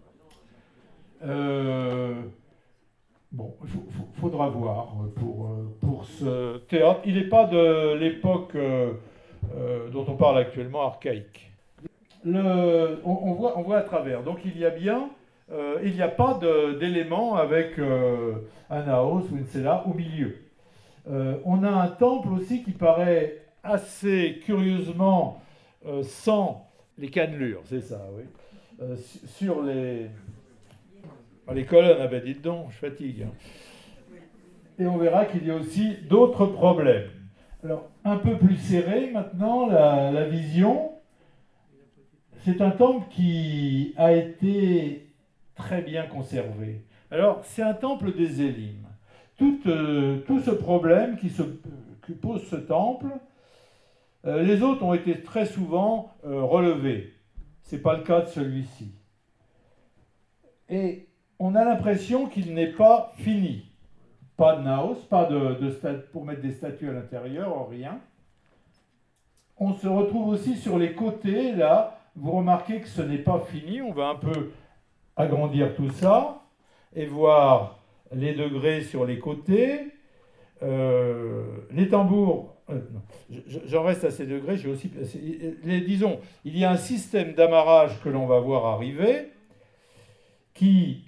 S1: Euh, bon, il faudra voir pour, pour ce théâtre. Il n'est pas de l'époque euh, euh, dont on parle actuellement, archaïque. Le, on, on, voit, on voit à travers. Donc, il y a bien... Euh, il n'y a pas d'élément avec euh, un naos ou une cella au milieu. Euh, on a un temple aussi qui paraît assez curieusement euh, sans les cannelures, c'est ça, oui. Euh, sur les, les colonnes, ah ben dites donc, je fatigue. Hein. Et on verra qu'il y a aussi d'autres problèmes. Alors, un peu plus serré maintenant, la, la vision. C'est un temple qui a été très bien conservé. Alors, c'est un temple des Élim. Tout, euh, tout ce problème qui, se, qui pose ce temple, euh, les autres ont été très souvent euh, relevés. Ce n'est pas le cas de celui-ci. Et on a l'impression qu'il n'est pas fini. Pas de naos, pas de, de stat- pour mettre des statues à l'intérieur, rien. On se retrouve aussi sur les côtés, là. Vous remarquez que ce n'est pas fini. On va un peu agrandir tout ça et voir les degrés sur les côtés. Euh, les tambours, euh, j'en reste à ces degrés, j'ai aussi placé, les, disons, il y a un système d'amarrage que l'on va voir arriver qui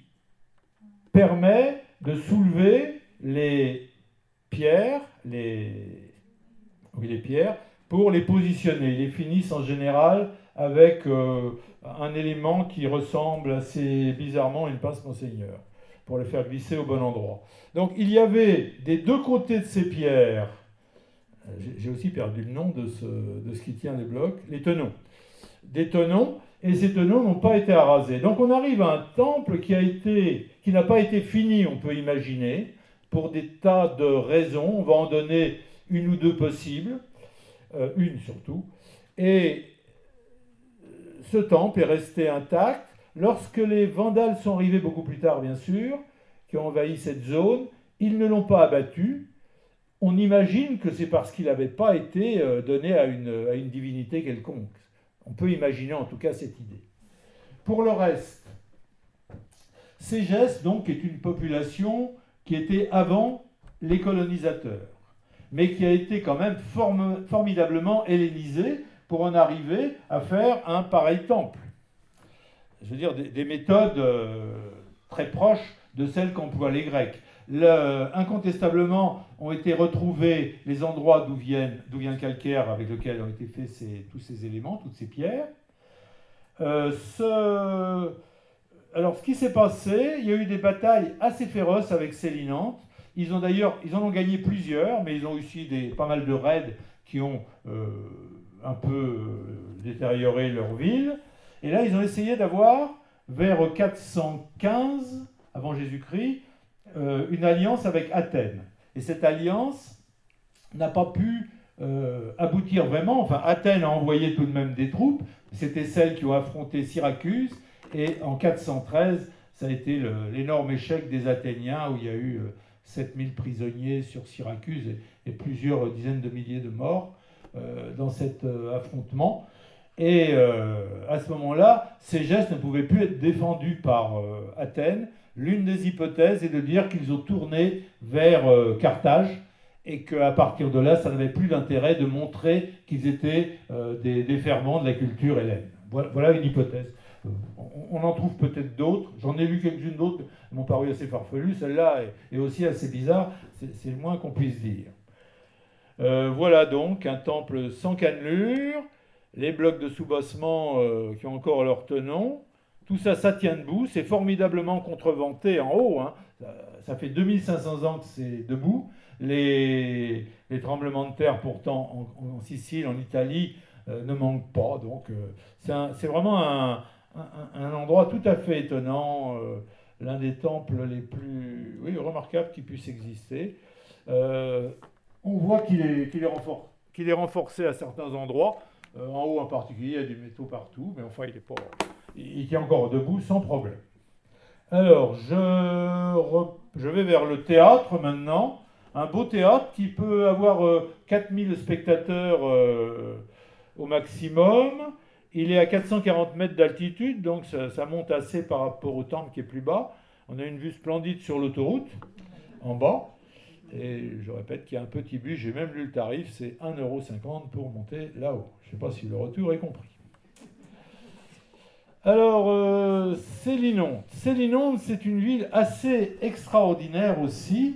S1: permet de soulever les pierres, les, oui, les pierres, pour les positionner. Ils les finissent en général avec euh, un élément qui ressemble assez bizarrement à une pince Monseigneur, pour les faire glisser au bon endroit. Donc il y avait des deux côtés de ces pierres, j'ai aussi perdu le nom de ce, de ce qui tient les blocs, les tenons. Des tenons, et ces tenons n'ont pas été arasés. Donc on arrive à un temple qui a été, qui n'a pas été fini, on peut imaginer, pour des tas de raisons. On va en donner une ou deux possibles, euh, une surtout. Et ce temple est resté intact. Lorsque les Vandales sont arrivés beaucoup plus tard, bien sûr, qui ont envahi cette zone, ils ne l'ont pas abattu. On imagine que c'est parce qu'il n'avait pas été donné à une, à une divinité quelconque. On peut imaginer en tout cas cette idée. Pour le reste, Ségès, donc, est une population qui était avant les colonisateurs, mais qui a été quand même form- formidablement hellénisée pour en arriver à faire un pareil temple. Je veux dire, des, des méthodes euh, très proches de celles qu'emploient les Grecs. Le, incontestablement, ont été retrouvés les endroits d'où, viennent, d'où vient le calcaire avec lequel ont été faits ces, tous ces éléments, toutes ces pierres. Euh, ce... Alors, ce qui s'est passé, il y a eu des batailles assez féroces avec Sélinante. Ils ont d'ailleurs, ils en ont gagné plusieurs, mais ils ont aussi des, pas mal de raids qui ont euh, un peu euh, détérioré leur ville. Et là, ils ont essayé d'avoir, vers quatre cent quinze, avant Jésus-Christ, euh, une alliance avec Athènes. Et cette alliance n'a pas pu euh, aboutir vraiment. Enfin, Athènes a envoyé tout de même des troupes. C'était celles qui ont affronté Syracuse. Et en quatre cent treize, ça a été le, l'énorme échec des Athéniens, où il y a eu euh, sept mille prisonniers sur Syracuse et, et plusieurs dizaines de milliers de morts euh, dans cet euh, affrontement. Et euh, à ce moment-là, Ségès ne pouvait plus être défendu par euh, Athènes. L'une des hypothèses est de dire qu'ils ont tourné vers euh, Carthage et qu'à partir de là, ça n'avait plus d'intérêt de montrer qu'ils étaient euh, des, des ferments de la culture hellène. Voilà, voilà une hypothèse. Euh, on, on en trouve peut-être d'autres. J'en ai lu quelques-unes d'autres qui m'ont paru assez farfelues. Celle-là est, est aussi assez bizarre. C'est, c'est le moins qu'on puisse dire. Euh, voilà donc un temple sans cannelure, les blocs de soubassement euh, qui ont encore leur tenon. Tout ça, ça tient debout. C'est formidablement contreventé en haut. Hein. Ça, ça fait deux mille cinq cents ans que c'est debout. Les, les tremblements de terre, pourtant, en, en Sicile, en Italie, euh, ne manquent pas. Donc, euh, c'est, un, c'est vraiment un, un, un endroit tout à fait étonnant, euh, l'un des temples les plus oui, remarquables qui puissent exister. Euh, on voit qu'il est, qu'il est, renfor- qu'il est renforcé à certains endroits. Euh, en haut en particulier, il y a du métaux partout, mais enfin, il, est pas, il, il tient encore debout sans problème. Alors, je, re, je vais vers le théâtre maintenant. Un beau théâtre qui peut avoir euh, quatre mille spectateurs euh, au maximum. Il est à quatre cent quarante mètres d'altitude, donc ça, ça monte assez par rapport au temple qui est plus bas. On a une vue splendide sur l'autoroute, en bas. Et je répète qu'il y a un petit bus, j'ai même lu le tarif, c'est un euro cinquante pour monter là-haut. Je ne sais pas si le retour est compris. Alors, euh, Sélinonte. Sélinonte, c'est une ville assez extraordinaire aussi,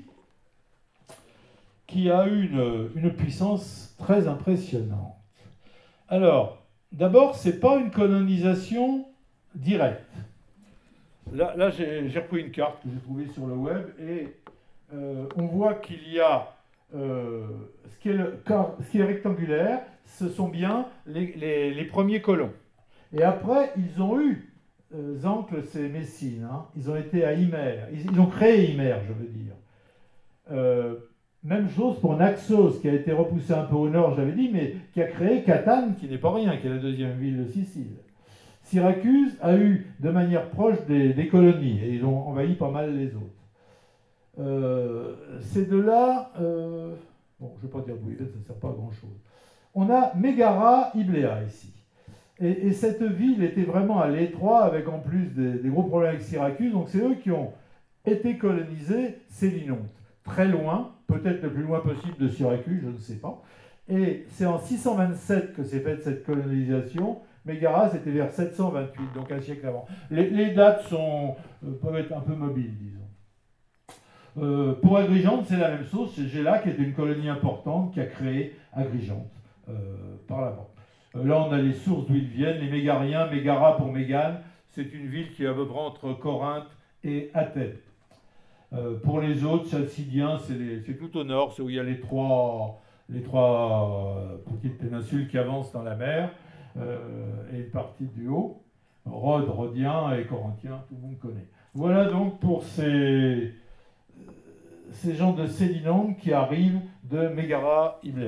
S1: qui a une, une puissance très impressionnante. Alors, d'abord, ce n'est pas une colonisation directe. Là, là j'ai, j'ai repris une carte que j'ai trouvée sur le web et euh, on voit qu'il y a euh, ce, qui est le, ce qui est rectangulaire, ce sont bien les, les, les premiers colons. Et après, ils ont eu, euh, Zancles, c'est Messine, hein, ils ont été à Hymère, ils, ils ont créé Hymère, je veux dire. Euh, Même chose pour Naxos, qui a été repoussé un peu au nord, j'avais dit, mais qui a créé Catane, qui n'est pas rien, qui est la deuxième ville de Sicile. Syracuse a eu de manière proche des, des colonies, et ils ont envahi pas mal les autres. Euh, ces deux-là, euh, bon, je ne vais pas dire oui, ça ne sert pas à grand-chose. On a Mégara Iblea ici. Et, et cette ville était vraiment à l'étroit, avec en plus des, des gros problèmes avec Syracuse, donc c'est eux qui ont été colonisés Sélinonte. Très loin, peut-être le plus loin possible de Syracuse, je ne sais pas. Et c'est en six cent vingt-sept que s'est faite cette colonisation. Mégara, c'était vers sept cent vingt-huit, donc un siècle avant. Les, les dates sont, euh, peuvent être un peu mobiles, disons. Euh, pour Agrigente, c'est la même chose. C'est Gela qui était une colonie importante qui a créé Agrigente euh, par là-bas. Euh, là, on a les sources d'où ils viennent. Les Mégariens, Mégara pour Mégane, c'est une ville qui est à peu près entre Corinthe et Athènes. Euh, pour les autres, Chalcidiens, c'est, les, c'est tout au nord, c'est où il y a les trois, les trois euh, petites péninsules qui avancent dans la mer, euh, et une partie du haut. Rhodes, Rhodiens et Corinthiens, tout le monde connaît. Voilà donc pour ces, ces gens de Sélinonte qui arrivent de Mégara Iblea.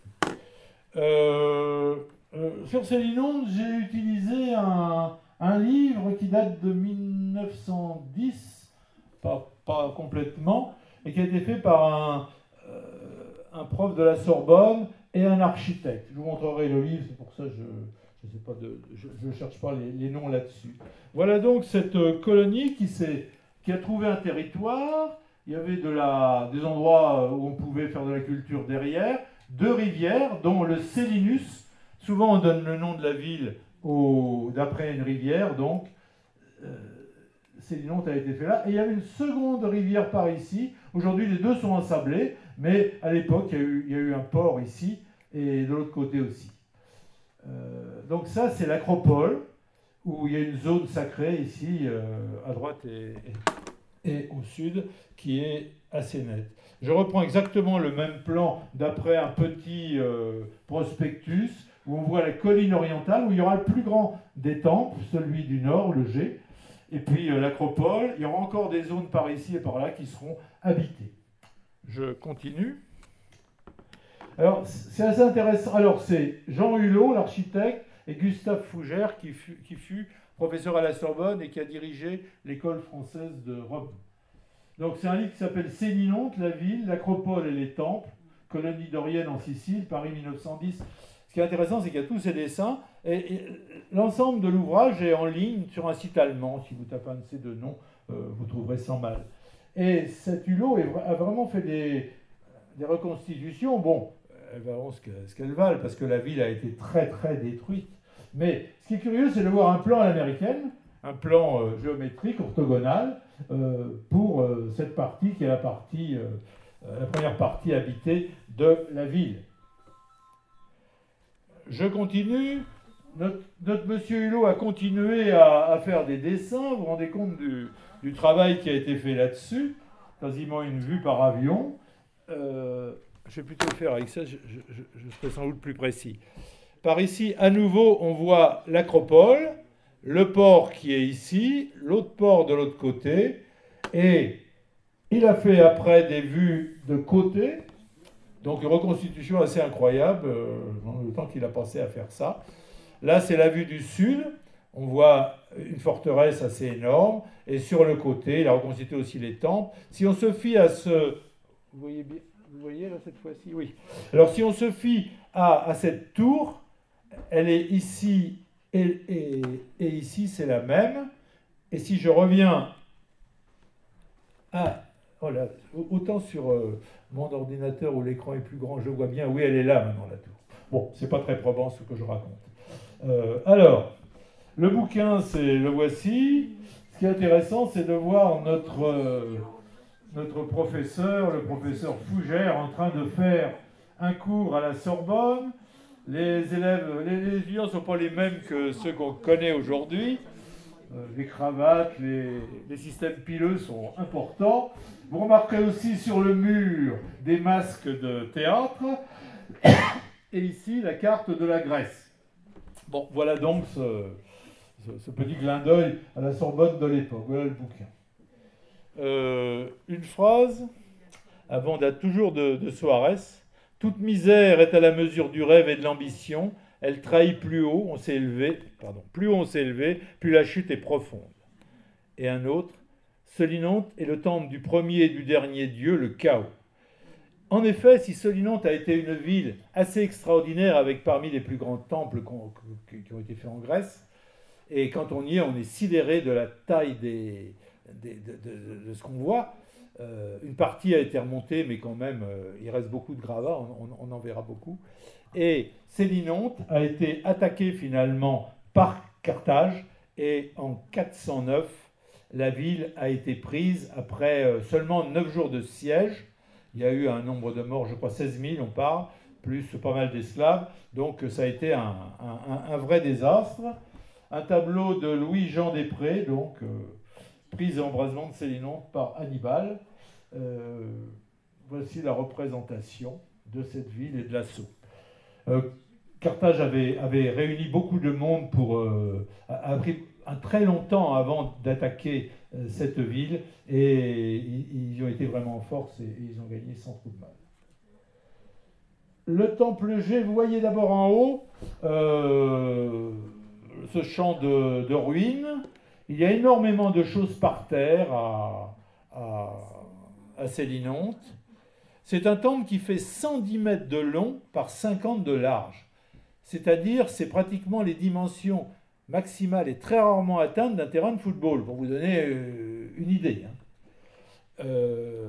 S1: Euh, euh, sur Sélinonte, j'ai utilisé un, un livre qui date de mille neuf cent dix, pas pas complètement, et qui a été fait par un, euh, un prof de la Sorbonne et un architecte. Je vous montrerai le livre, c'est pour ça que je ne sais pas de, je, je cherche pas les, les noms là-dessus. Voilà donc cette colonie qui, s'est, qui a trouvé un territoire. Il y avait de la, des endroits où on pouvait faire de la culture derrière, deux rivières, dont le Sélinus. Souvent on donne le nom de la ville au, d'après une rivière, donc euh, Sélinonte a été fait là. Et il y avait une seconde rivière par ici. Aujourd'hui, les deux sont ensablés, mais à l'époque, il y a eu, il y a eu un port ici et de l'autre côté aussi. Euh, donc ça, c'est l'acropole, où il y a une zone sacrée ici, euh, à droite et, et, et au sud, qui est assez nette. Je reprends exactement le même plan d'après un petit euh, prospectus, où on voit la colline orientale, où il y aura le plus grand des temples, celui du nord, le G, et puis euh, l'acropole. Il y aura encore des zones par ici et par là qui seront habitées. Je continue. Alors, c'est assez intéressant. Alors, c'est Jean Hulot, l'architecte, et Gustave Fougère, qui fut, qui fut professeur à la Sorbonne et qui a dirigé l'école française de Rome. Donc, c'est un livre qui s'appelle Sélinonte, la ville, l'acropole et les temples, colonie dorienne en Sicile, Paris mille neuf cent dix. Ce qui est intéressant, c'est qu'il y a tous ces dessins, et, et l'ensemble de l'ouvrage est en ligne sur un site allemand. Si vous tapez un de ces deux noms, euh, vous trouverez sans mal. Et cet Hulot est, a vraiment fait des, des reconstitutions. Bon, elles valent ce, que, ce qu'elles valent, parce que la ville a été très très détruite. Mais ce qui est curieux, c'est de voir un plan à l'américaine, un plan euh, géométrique, orthogonal, euh, pour euh, cette partie qui est la, partie, euh, la première partie habitée de la ville. Je continue. Notre, notre monsieur Hulot a continué à, à faire des dessins. Vous vous rendez compte du, du travail qui a été fait là-dessus. Quasiment une vue par avion. Euh, je vais plutôt le faire avec ça, je, je, je serai sans doute plus précis. Par ici, à nouveau, on voit l'acropole, le port qui est ici, l'autre port de l'autre côté. Et il a fait après des vues de côté. Donc une reconstitution assez incroyable, euh, dans le temps qu'il a passé à faire ça. Là, c'est la vue du sud. On voit une forteresse assez énorme. Et sur le côté, il a reconstitué aussi les temples. Si on se fie à ce... Vous voyez bien, vous voyez là cette fois-ci? Oui. Alors si on se fie à, à cette tour, elle est ici et, et, et ici, c'est la même. Et si je reviens à... Oh là, autant sur euh, mon ordinateur où l'écran est plus grand, je vois bien. Oui, elle est là maintenant, la tour. Bon, c'est pas très probant ce que je raconte. Euh, alors, le bouquin, c'est le voici. Ce qui est intéressant, c'est de voir notre, euh, notre professeur, le professeur Fougère, en train de faire un cours à la Sorbonne. Les élèves, les, les étudiants ne sont pas les mêmes que ceux qu'on connaît aujourd'hui. Euh, les cravates, les, les systèmes pileux sont importants. Vous remarquerez aussi sur le mur des masques de théâtre. Et ici, la carte de la Grèce. Bon, voilà donc ce, ce, ce petit clin d'œil à la Sorbonne de l'époque. Voilà le bouquin. Euh, une phrase, avant date toujours de, de Suarez. Toute misère est à la mesure du rêve et de l'ambition. Elle trahit plus haut, on s'est élevé, pardon, plus haut on s'est élevé, plus la chute est profonde. Et un autre, Selinonte est le temple du premier et du dernier dieu, le chaos. En effet, si Selinonte a été une ville assez extraordinaire avec parmi les plus grands temples qui ont été faits en Grèce, et quand on y est, on est sidéré de la taille des, des, de, de, de ce qu'on voit. Euh, une partie a été remontée, mais quand même, euh, il reste beaucoup de gravats, on, on, on en verra beaucoup. Et Sélinonte a été attaquée finalement par Carthage, et en quatre cent neuf, la ville a été prise après euh, seulement neuf jours de siège. Il y a eu un nombre de morts, je crois seize mille, on parle, plus pas mal d'esclaves. Donc ça a été un, un, un vrai désastre. Un tableau de Louis-Jean Després, donc euh, prise et embrasement de Sélinonte par Hannibal. Euh, voici la représentation de cette ville et de l'assaut. Euh, Carthage avait, avait réuni beaucoup de monde pour... Euh, a, a pris un très longtemps avant d'attaquer euh, cette ville, et ils, ils ont été vraiment en force et, et ils ont gagné sans trop de mal. Le temple G, vous voyez d'abord en haut euh, ce champ de, de ruines. Il y a énormément de choses par terre à, à, à Sélinonte. C'est un temple qui fait cent dix mètres de long par cinquante de large. C'est-à-dire, c'est pratiquement les dimensions maximales et très rarement atteintes d'un terrain de football, pour vous donner euh, une idée. Hein. Euh,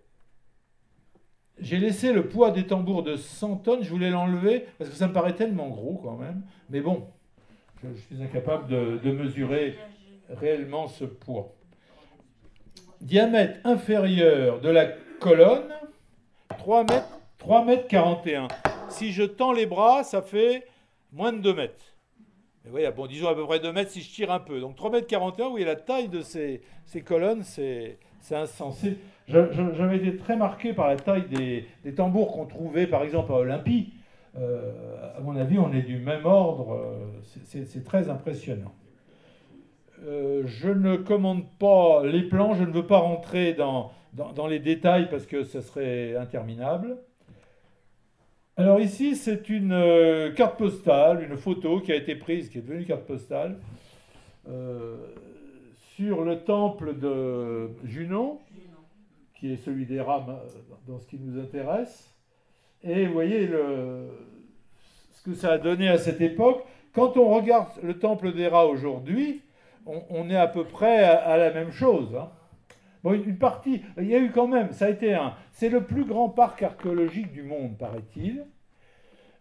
S1: j'ai laissé le poids des tambours de cent tonnes, je voulais l'enlever, parce que ça me paraît tellement gros quand même. Mais bon, je, je suis incapable de, de mesurer réellement ce poids. Diamètre inférieur de la colonne, trois mètres quarante et un. Si je tends les bras, ça fait moins de deux mètres. Mais voyez, bon, disons à peu près deux mètres si je tire un peu. Donc trois mètres quarante et un, vous voyez la taille de ces, ces colonnes, c'est, c'est insensé. Je, je, j'avais été très marqué par la taille des, des tambours qu'on trouvait, par exemple, à Olympie. Euh, à mon avis, on est du même ordre. C'est, c'est, c'est très impressionnant. Euh, je ne commande pas les plans, je ne veux pas rentrer dans, dans, dans les détails parce que ce serait interminable. Alors ici, c'est une euh, carte postale, une photo qui a été prise, qui est devenue carte postale, euh, sur le temple de Junon, qui est celui des rames dans ce qui nous intéresse. Et vous voyez le, ce que ça a donné à cette époque. Quand on regarde le temple des rats aujourd'hui, on, on est à peu près à, à la même chose. Hein. Bon, une partie, il y a eu quand même, ça a été un, c'est le plus grand parc archéologique du monde, paraît-il.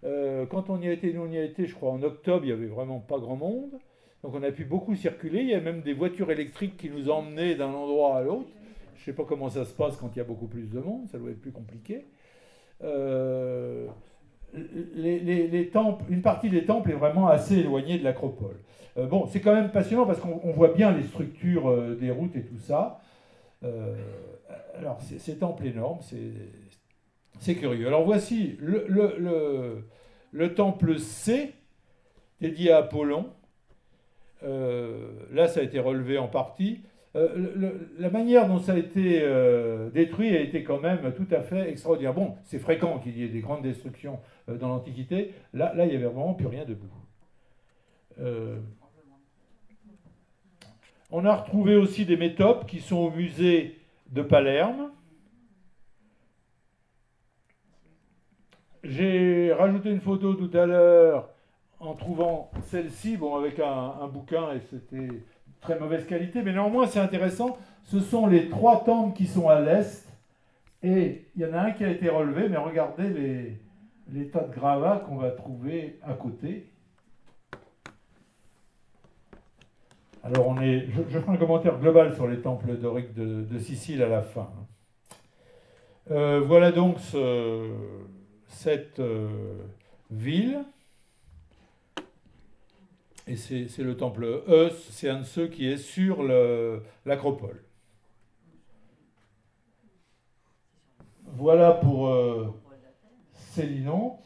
S1: Euh, quand on y a été, nous on y a été, je crois, en octobre, il n'y avait vraiment pas grand monde. Donc on a pu beaucoup circuler. Il y a même des voitures électriques qui nous emmenaient d'un endroit à l'autre. Je ne sais pas comment ça se passe quand il y a beaucoup plus de monde. Ça doit être plus compliqué. Euh, les, les, les temples, une partie des temples est vraiment assez éloignée de l'acropole. Euh, bon, c'est quand même passionnant parce qu'on voit bien les structures euh, des routes et tout ça. Euh, alors, c'est, ces temples énormes, c'est, c'est curieux. Alors, voici le, le, le, le temple C, dédié à Apollon. Euh, là, ça a été relevé en partie. Euh, le, le, la manière dont ça a été euh, détruit a été quand même tout à fait extraordinaire. Bon, c'est fréquent qu'il y ait des grandes destructions euh, dans l'Antiquité. Là, là, il n'y avait vraiment plus rien debout. Euh, on a retrouvé aussi des métopes qui sont au musée de Palerme. J'ai rajouté une photo tout à l'heure en trouvant celle-ci, bon, avec un, un bouquin, et c'était très mauvaise qualité, mais néanmoins c'est intéressant. Ce sont les trois temples qui sont à l'est, et il y en a un qui a été relevé, mais regardez les, les tas de gravats qu'on va trouver à côté. Alors on est, je, je ferai un commentaire global sur les temples doriques de, de Sicile à la fin. Euh, voilà donc ce, cette euh, ville. Et c'est, c'est le temple Eus, c'est un de ceux qui est sur le, l'acropole. Voilà pour euh, Célinonte.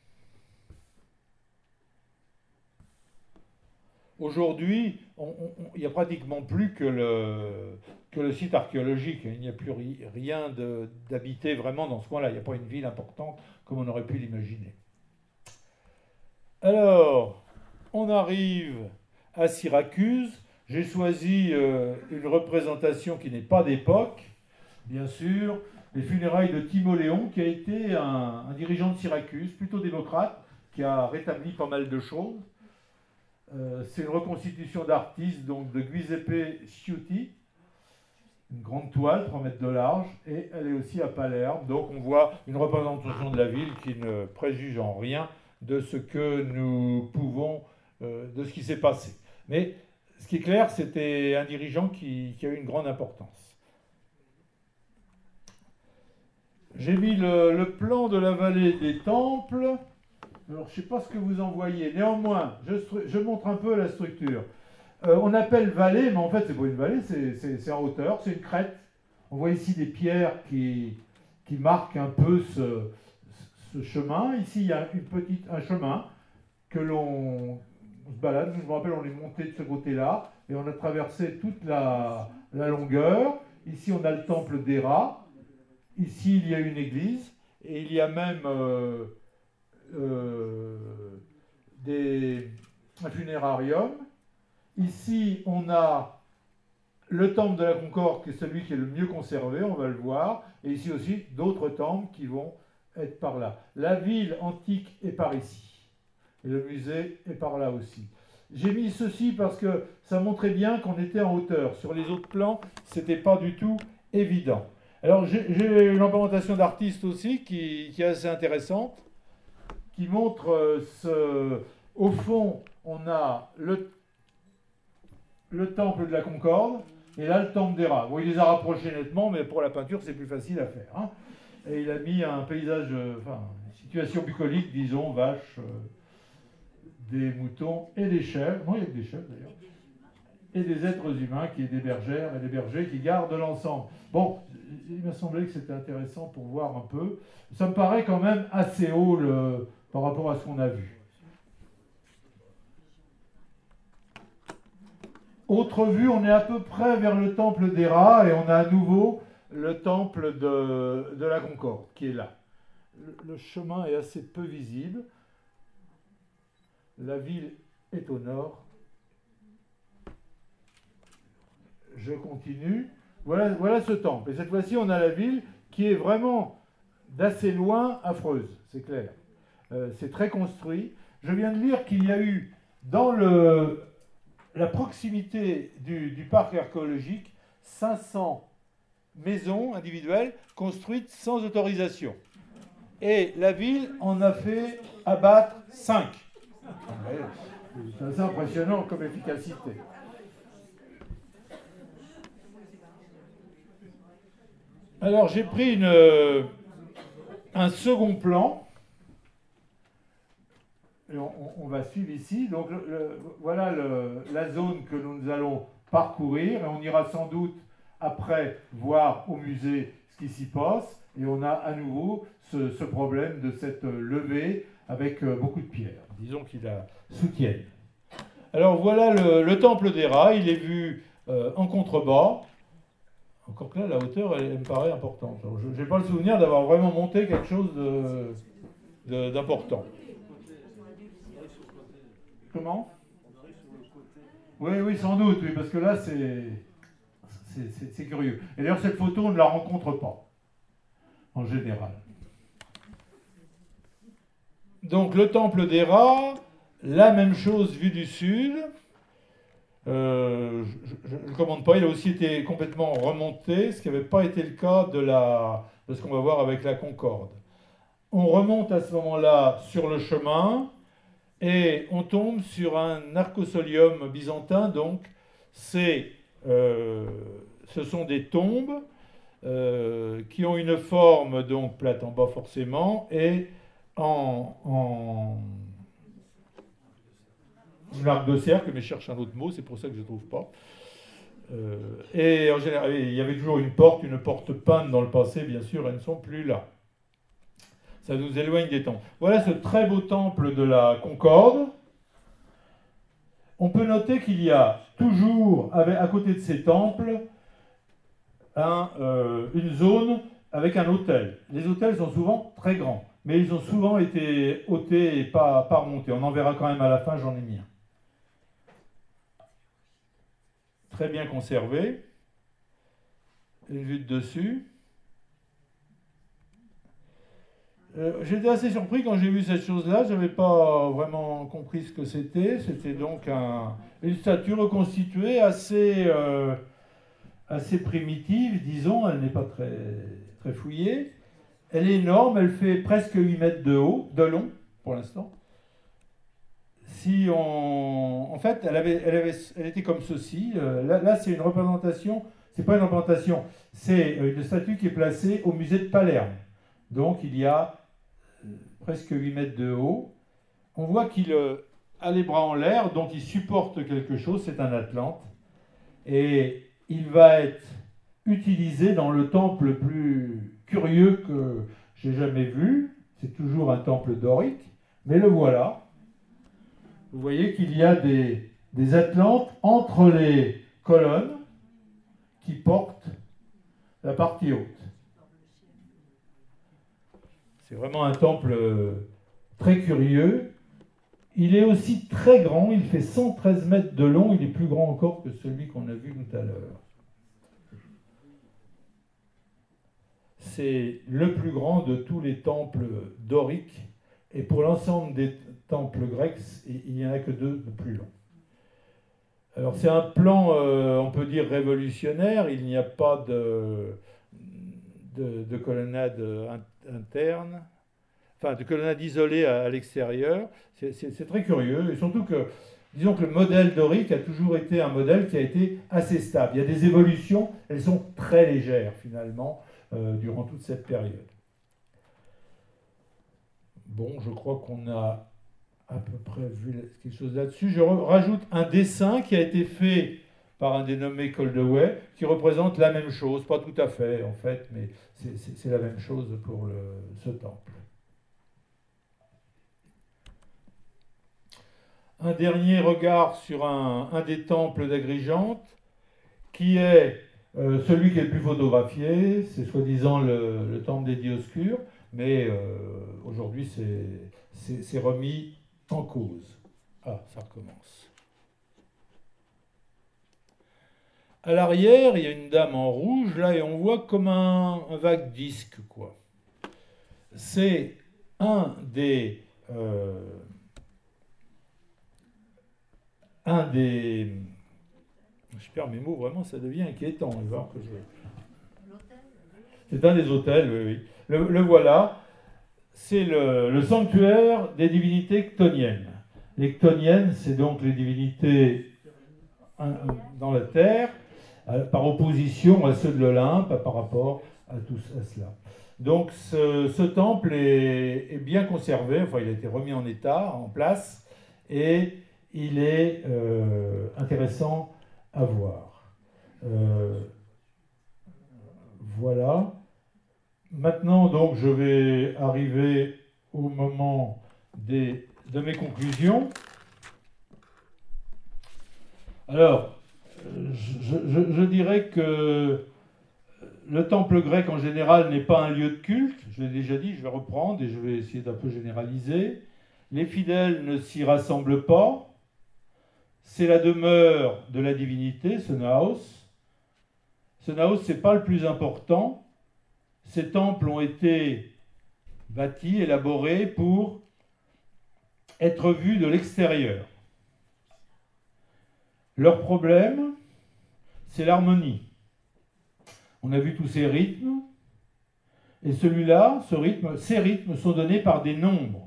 S1: Aujourd'hui, il n'y a pratiquement plus que le, que le site archéologique. Il n'y a plus ri, rien de, d'habité vraiment dans ce coin-là. Il n'y a pas une ville importante comme on aurait pu l'imaginer. Alors, on arrive à Syracuse. J'ai choisi euh, une représentation qui n'est pas d'époque, bien sûr, les funérailles de Timoléon, qui a été un, un dirigeant de Syracuse, plutôt démocrate, qui a rétabli pas mal de choses. Euh, c'est une reconstitution d'artiste, donc de Giuseppe Sciuti, une grande toile, trois mètres de large, et elle est aussi à Palerme. Donc on voit une représentation de la ville qui ne préjuge en rien de ce que nous pouvons, euh, de ce qui s'est passé. Mais ce qui est clair, c'était un dirigeant qui, qui a eu une grande importance. J'ai mis le, le plan de la vallée des temples. Alors, je ne sais pas ce que vous en voyez. Néanmoins, je, je montre un peu la structure. Euh, on appelle vallée, mais en fait, ce n'est pas une vallée, c'est, c'est, c'est en hauteur, c'est une crête. On voit ici des pierres qui, qui marquent un peu ce, ce chemin. Ici, il y a une petite, un chemin que l'on se balade. Je me rappelle, on est monté de ce côté-là et on a traversé toute la, la longueur. Ici, on a le temple d'Héra. Ici, il y a une église et il y a même euh, euh, des, un funérarium. Ici, on a le temple de la Concorde, qui est celui qui est le mieux conservé, on va le voir. Et ici aussi, d'autres temples qui vont être par là. La ville antique est par ici. Et le musée est par là aussi. J'ai mis ceci parce que ça montrait bien qu'on était en hauteur. Sur les autres plans, ce n'était pas du tout évident. Alors, j'ai, j'ai une représentation d'artiste aussi qui, qui est assez intéressante, qui montre euh, ce... Au fond, on a le, le temple de la Concorde, et là, le temple d'Héra. Bon, il les a rapprochés nettement, mais pour la peinture, c'est plus facile à faire. Hein. Et il a mis un paysage, euh, enfin, une situation bucolique, disons, vaches, euh, des moutons et des chèvres. Non, il y a que des chèvres, d'ailleurs. Et des êtres humains, qui est des bergères et des bergers qui gardent l'ensemble. Bon, il m'a semblé que c'était intéressant pour voir un peu. Ça me paraît quand même assez haut le, par rapport à ce qu'on a vu. Autre vue, on est à peu près vers le temple d'Héra et on a à nouveau le temple de, de la Concorde qui est là. Le, le chemin est assez peu visible. La ville est au nord. Je continue. Voilà, voilà ce temple. Et cette fois-ci, on a la ville qui est vraiment d'assez loin affreuse, c'est clair. Euh, c'est très construit. Je viens de lire qu'il y a eu dans le... la proximité du, du parc archéologique, cinq cents maisons individuelles construites sans autorisation. et la ville en a fait abattre cinq. C'est assez impressionnant comme efficacité. Alors j'ai pris une, euh, un second plan. Et on, on va suivre ici. Donc le, le, voilà le, la zone que nous allons parcourir. Et on ira sans doute après voir au musée ce qui s'y passe. Et on a à nouveau ce, ce problème de cette levée avec beaucoup de pierres. Disons qu'ils la soutiennent. Alors voilà le, le temple d'Héra. Il est vu euh, en contrebas. Encore que là, la hauteur, elle, elle me paraît importante. Je n'ai pas le souvenir d'avoir vraiment monté quelque chose de, de, d'important. Comment ? Oui, oui, sans doute, oui, parce que là, c'est, c'est, c'est, c'est curieux. Et d'ailleurs, cette photo, on ne la rencontre pas, en général. Donc, le temple d'Héra, la même chose vue du sud. Euh, je ne le commande pas, il a aussi été complètement remonté, ce qui n'avait pas été le cas de, la, de ce qu'on va voir avec la Concorde. On remonte à ce moment-là sur le chemin et on tombe sur un arcosolium byzantin, donc c'est, euh, ce sont des tombes euh, qui ont une forme donc plate en bas forcément et en... en une arc de cercle, mais je cherche un autre mot, c'est pour ça que je ne trouve pas. Euh, et en général, il y avait toujours une porte, une porte peinte dans le passé, bien sûr, elles ne sont plus là. Ça nous éloigne des temples. Voilà ce très beau temple de la Concorde. On peut noter qu'il y a toujours, avec, à côté de ces temples, un, euh, une zone avec un autel. Les autels sont souvent très grands, mais ils ont souvent été ôtés et pas, pas remontés. On en verra quand même à la fin, j'en ai mis un. Très bien conservé, une vue de dessus. Euh, J'étais assez surpris quand j'ai vu cette chose-là, je n'avais pas vraiment compris ce que c'était. C'était donc un, une statue reconstituée assez, euh, assez primitive, disons, elle n'est pas très, très fouillée. Elle est énorme, elle fait presque huit mètres de haut, de long pour l'instant. Si on, en fait, elle, avait, elle, avait, elle était comme ceci. Euh, là, là c'est une représentation. C'est pas une représentation. C'est une statue qui est placée au musée de Palerme. Donc, il y a euh, presque huit mètres de haut. On voit qu'il euh, a les bras en l'air, donc il supporte quelque chose. C'est un Atlante, et il va être utilisé dans le temple le plus curieux que j'ai jamais vu. C'est toujours un temple dorique, mais le voilà. Vous voyez qu'il y a des, des Atlantes entre les colonnes qui portent la partie haute. C'est vraiment un temple très curieux. Il est aussi très grand, il fait cent treize mètres de long, il est plus grand encore que celui qu'on a vu tout à l'heure. C'est le plus grand de tous les temples doriques, et pour l'ensemble des temples grecs, il n'y en a que deux de plus longs. Alors c'est un plan, euh, on peut dire, révolutionnaire. Il n'y a pas de, de, de colonnade interne, enfin de colonnade isolée à, à l'extérieur. C'est, c'est, c'est très curieux, et surtout que, disons que le modèle dorique a toujours été un modèle qui a été assez stable. Il y a des évolutions, elles sont très légères finalement, euh, durant toute cette période. Bon, je crois qu'on a à peu près vu quelque chose là-dessus. Je rajoute un dessin qui a été fait par un dénommé Coldewey, qui représente la même chose, pas tout à fait en fait, mais c'est, c'est, c'est la même chose pour le, ce temple. Un dernier regard sur un, un des temples d'Agrigente, qui est euh, celui qui est le plus photographié, c'est soi-disant le, le temple des Dioscures, mais euh, aujourd'hui c'est, c'est, c'est remis en cause. Ah, ça recommence. À l'arrière, il y a une dame en rouge, là, et on voit comme un, un vague disque, quoi. C'est un des... Euh, un des... Je perds mes mots, vraiment, ça devient inquiétant. On va voir que je... C'est un des hôtels, oui, oui. Le, le voilà. c'est le, le sanctuaire des divinités chtoniennes. Les chtoniennes, c'est donc les divinités dans la terre, par opposition à ceux de l'Olympe, par rapport à tout à cela. Donc ce, ce temple est, est bien conservé, enfin il a été remis en état, en place, et il est euh, intéressant à voir. Euh, voilà. Maintenant, donc, je vais arriver au moment des, de mes conclusions. Alors, je, je, je dirais que le temple grec en général n'est pas un lieu de culte, je l'ai déjà dit, je vais reprendre et je vais essayer d'un peu généraliser. Les fidèles ne s'y rassemblent pas, c'est la demeure de la divinité, ce naos. Ce naos, ce n'est pas le plus important. Ces temples ont été bâtis, élaborés pour être vus de l'extérieur. Leur problème, c'est l'harmonie. On a vu tous ces rythmes, et celui-là, ce rythme, ces rythmes sont donnés par des nombres.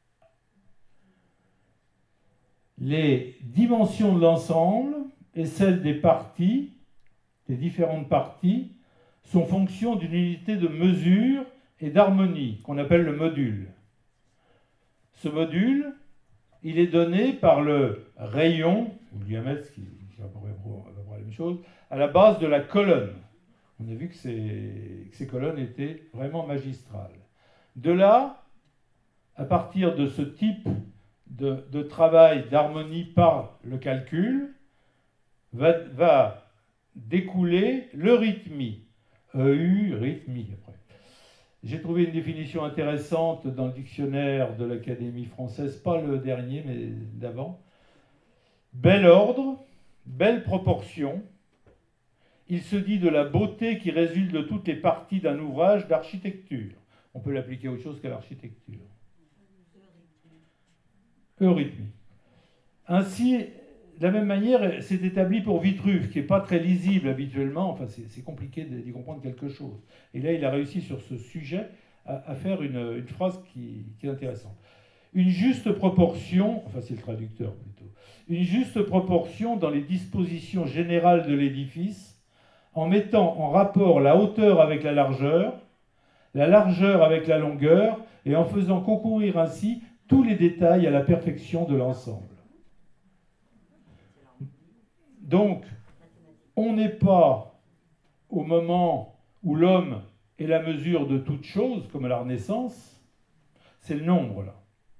S1: Les dimensions de l'ensemble et celles des parties, des différentes parties, sont fonction d'une unité de mesure et d'harmonie, qu'on appelle le module. Ce module, il est donné par le rayon, ou le diamètre, qui va avoir la même chose, à la base de la colonne. On a vu que ces, que ces colonnes étaient vraiment magistrales. De là, à partir de ce type de, de travail d'harmonie par le calcul, va, va découler le rythmie. E U, rythmie, après. J'ai trouvé une définition intéressante dans le dictionnaire de l'Académie française, pas le dernier, mais d'avant. Bel ordre, belle proportion. Il se dit de la beauté qui résulte de toutes les parties d'un ouvrage d'architecture. On peut l'appliquer à autre chose qu'à l'architecture. Eurythmie. Ainsi, de la même manière, c'est établi pour Vitruve, qui n'est pas très lisible habituellement. Enfin, c'est compliqué d'y comprendre quelque chose. Et là, il a réussi sur ce sujet à, à faire une, une phrase qui, qui est intéressante. Une juste proportion, enfin c'est le traducteur plutôt, une juste proportion dans les dispositions générales de l'édifice, en mettant en rapport la hauteur avec la largeur, la largeur avec la longueur, et en faisant concourir ainsi tous les détails à la perfection de l'ensemble. Donc, on n'est pas au moment où l'homme est la mesure de toute chose, comme à la Renaissance, c'est le nombre, là.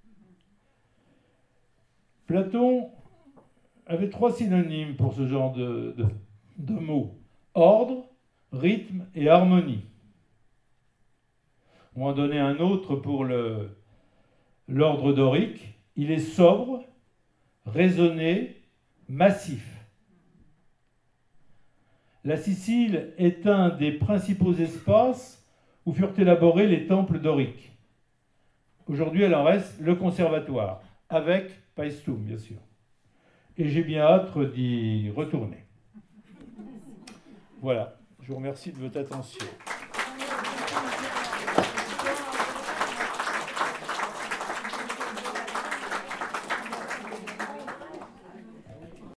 S1: Platon avait trois synonymes pour ce genre de, de, de mots. Ordre, rythme et harmonie. On va donner un autre pour l'ordre dorique. Il est sobre, raisonné, massif. La Sicile est un des principaux espaces où furent élaborés les temples doriques. Aujourd'hui, elle en reste le conservatoire, avec Paestum, bien sûr. Et j'ai bien hâte d'y retourner. Voilà, je vous remercie de votre attention.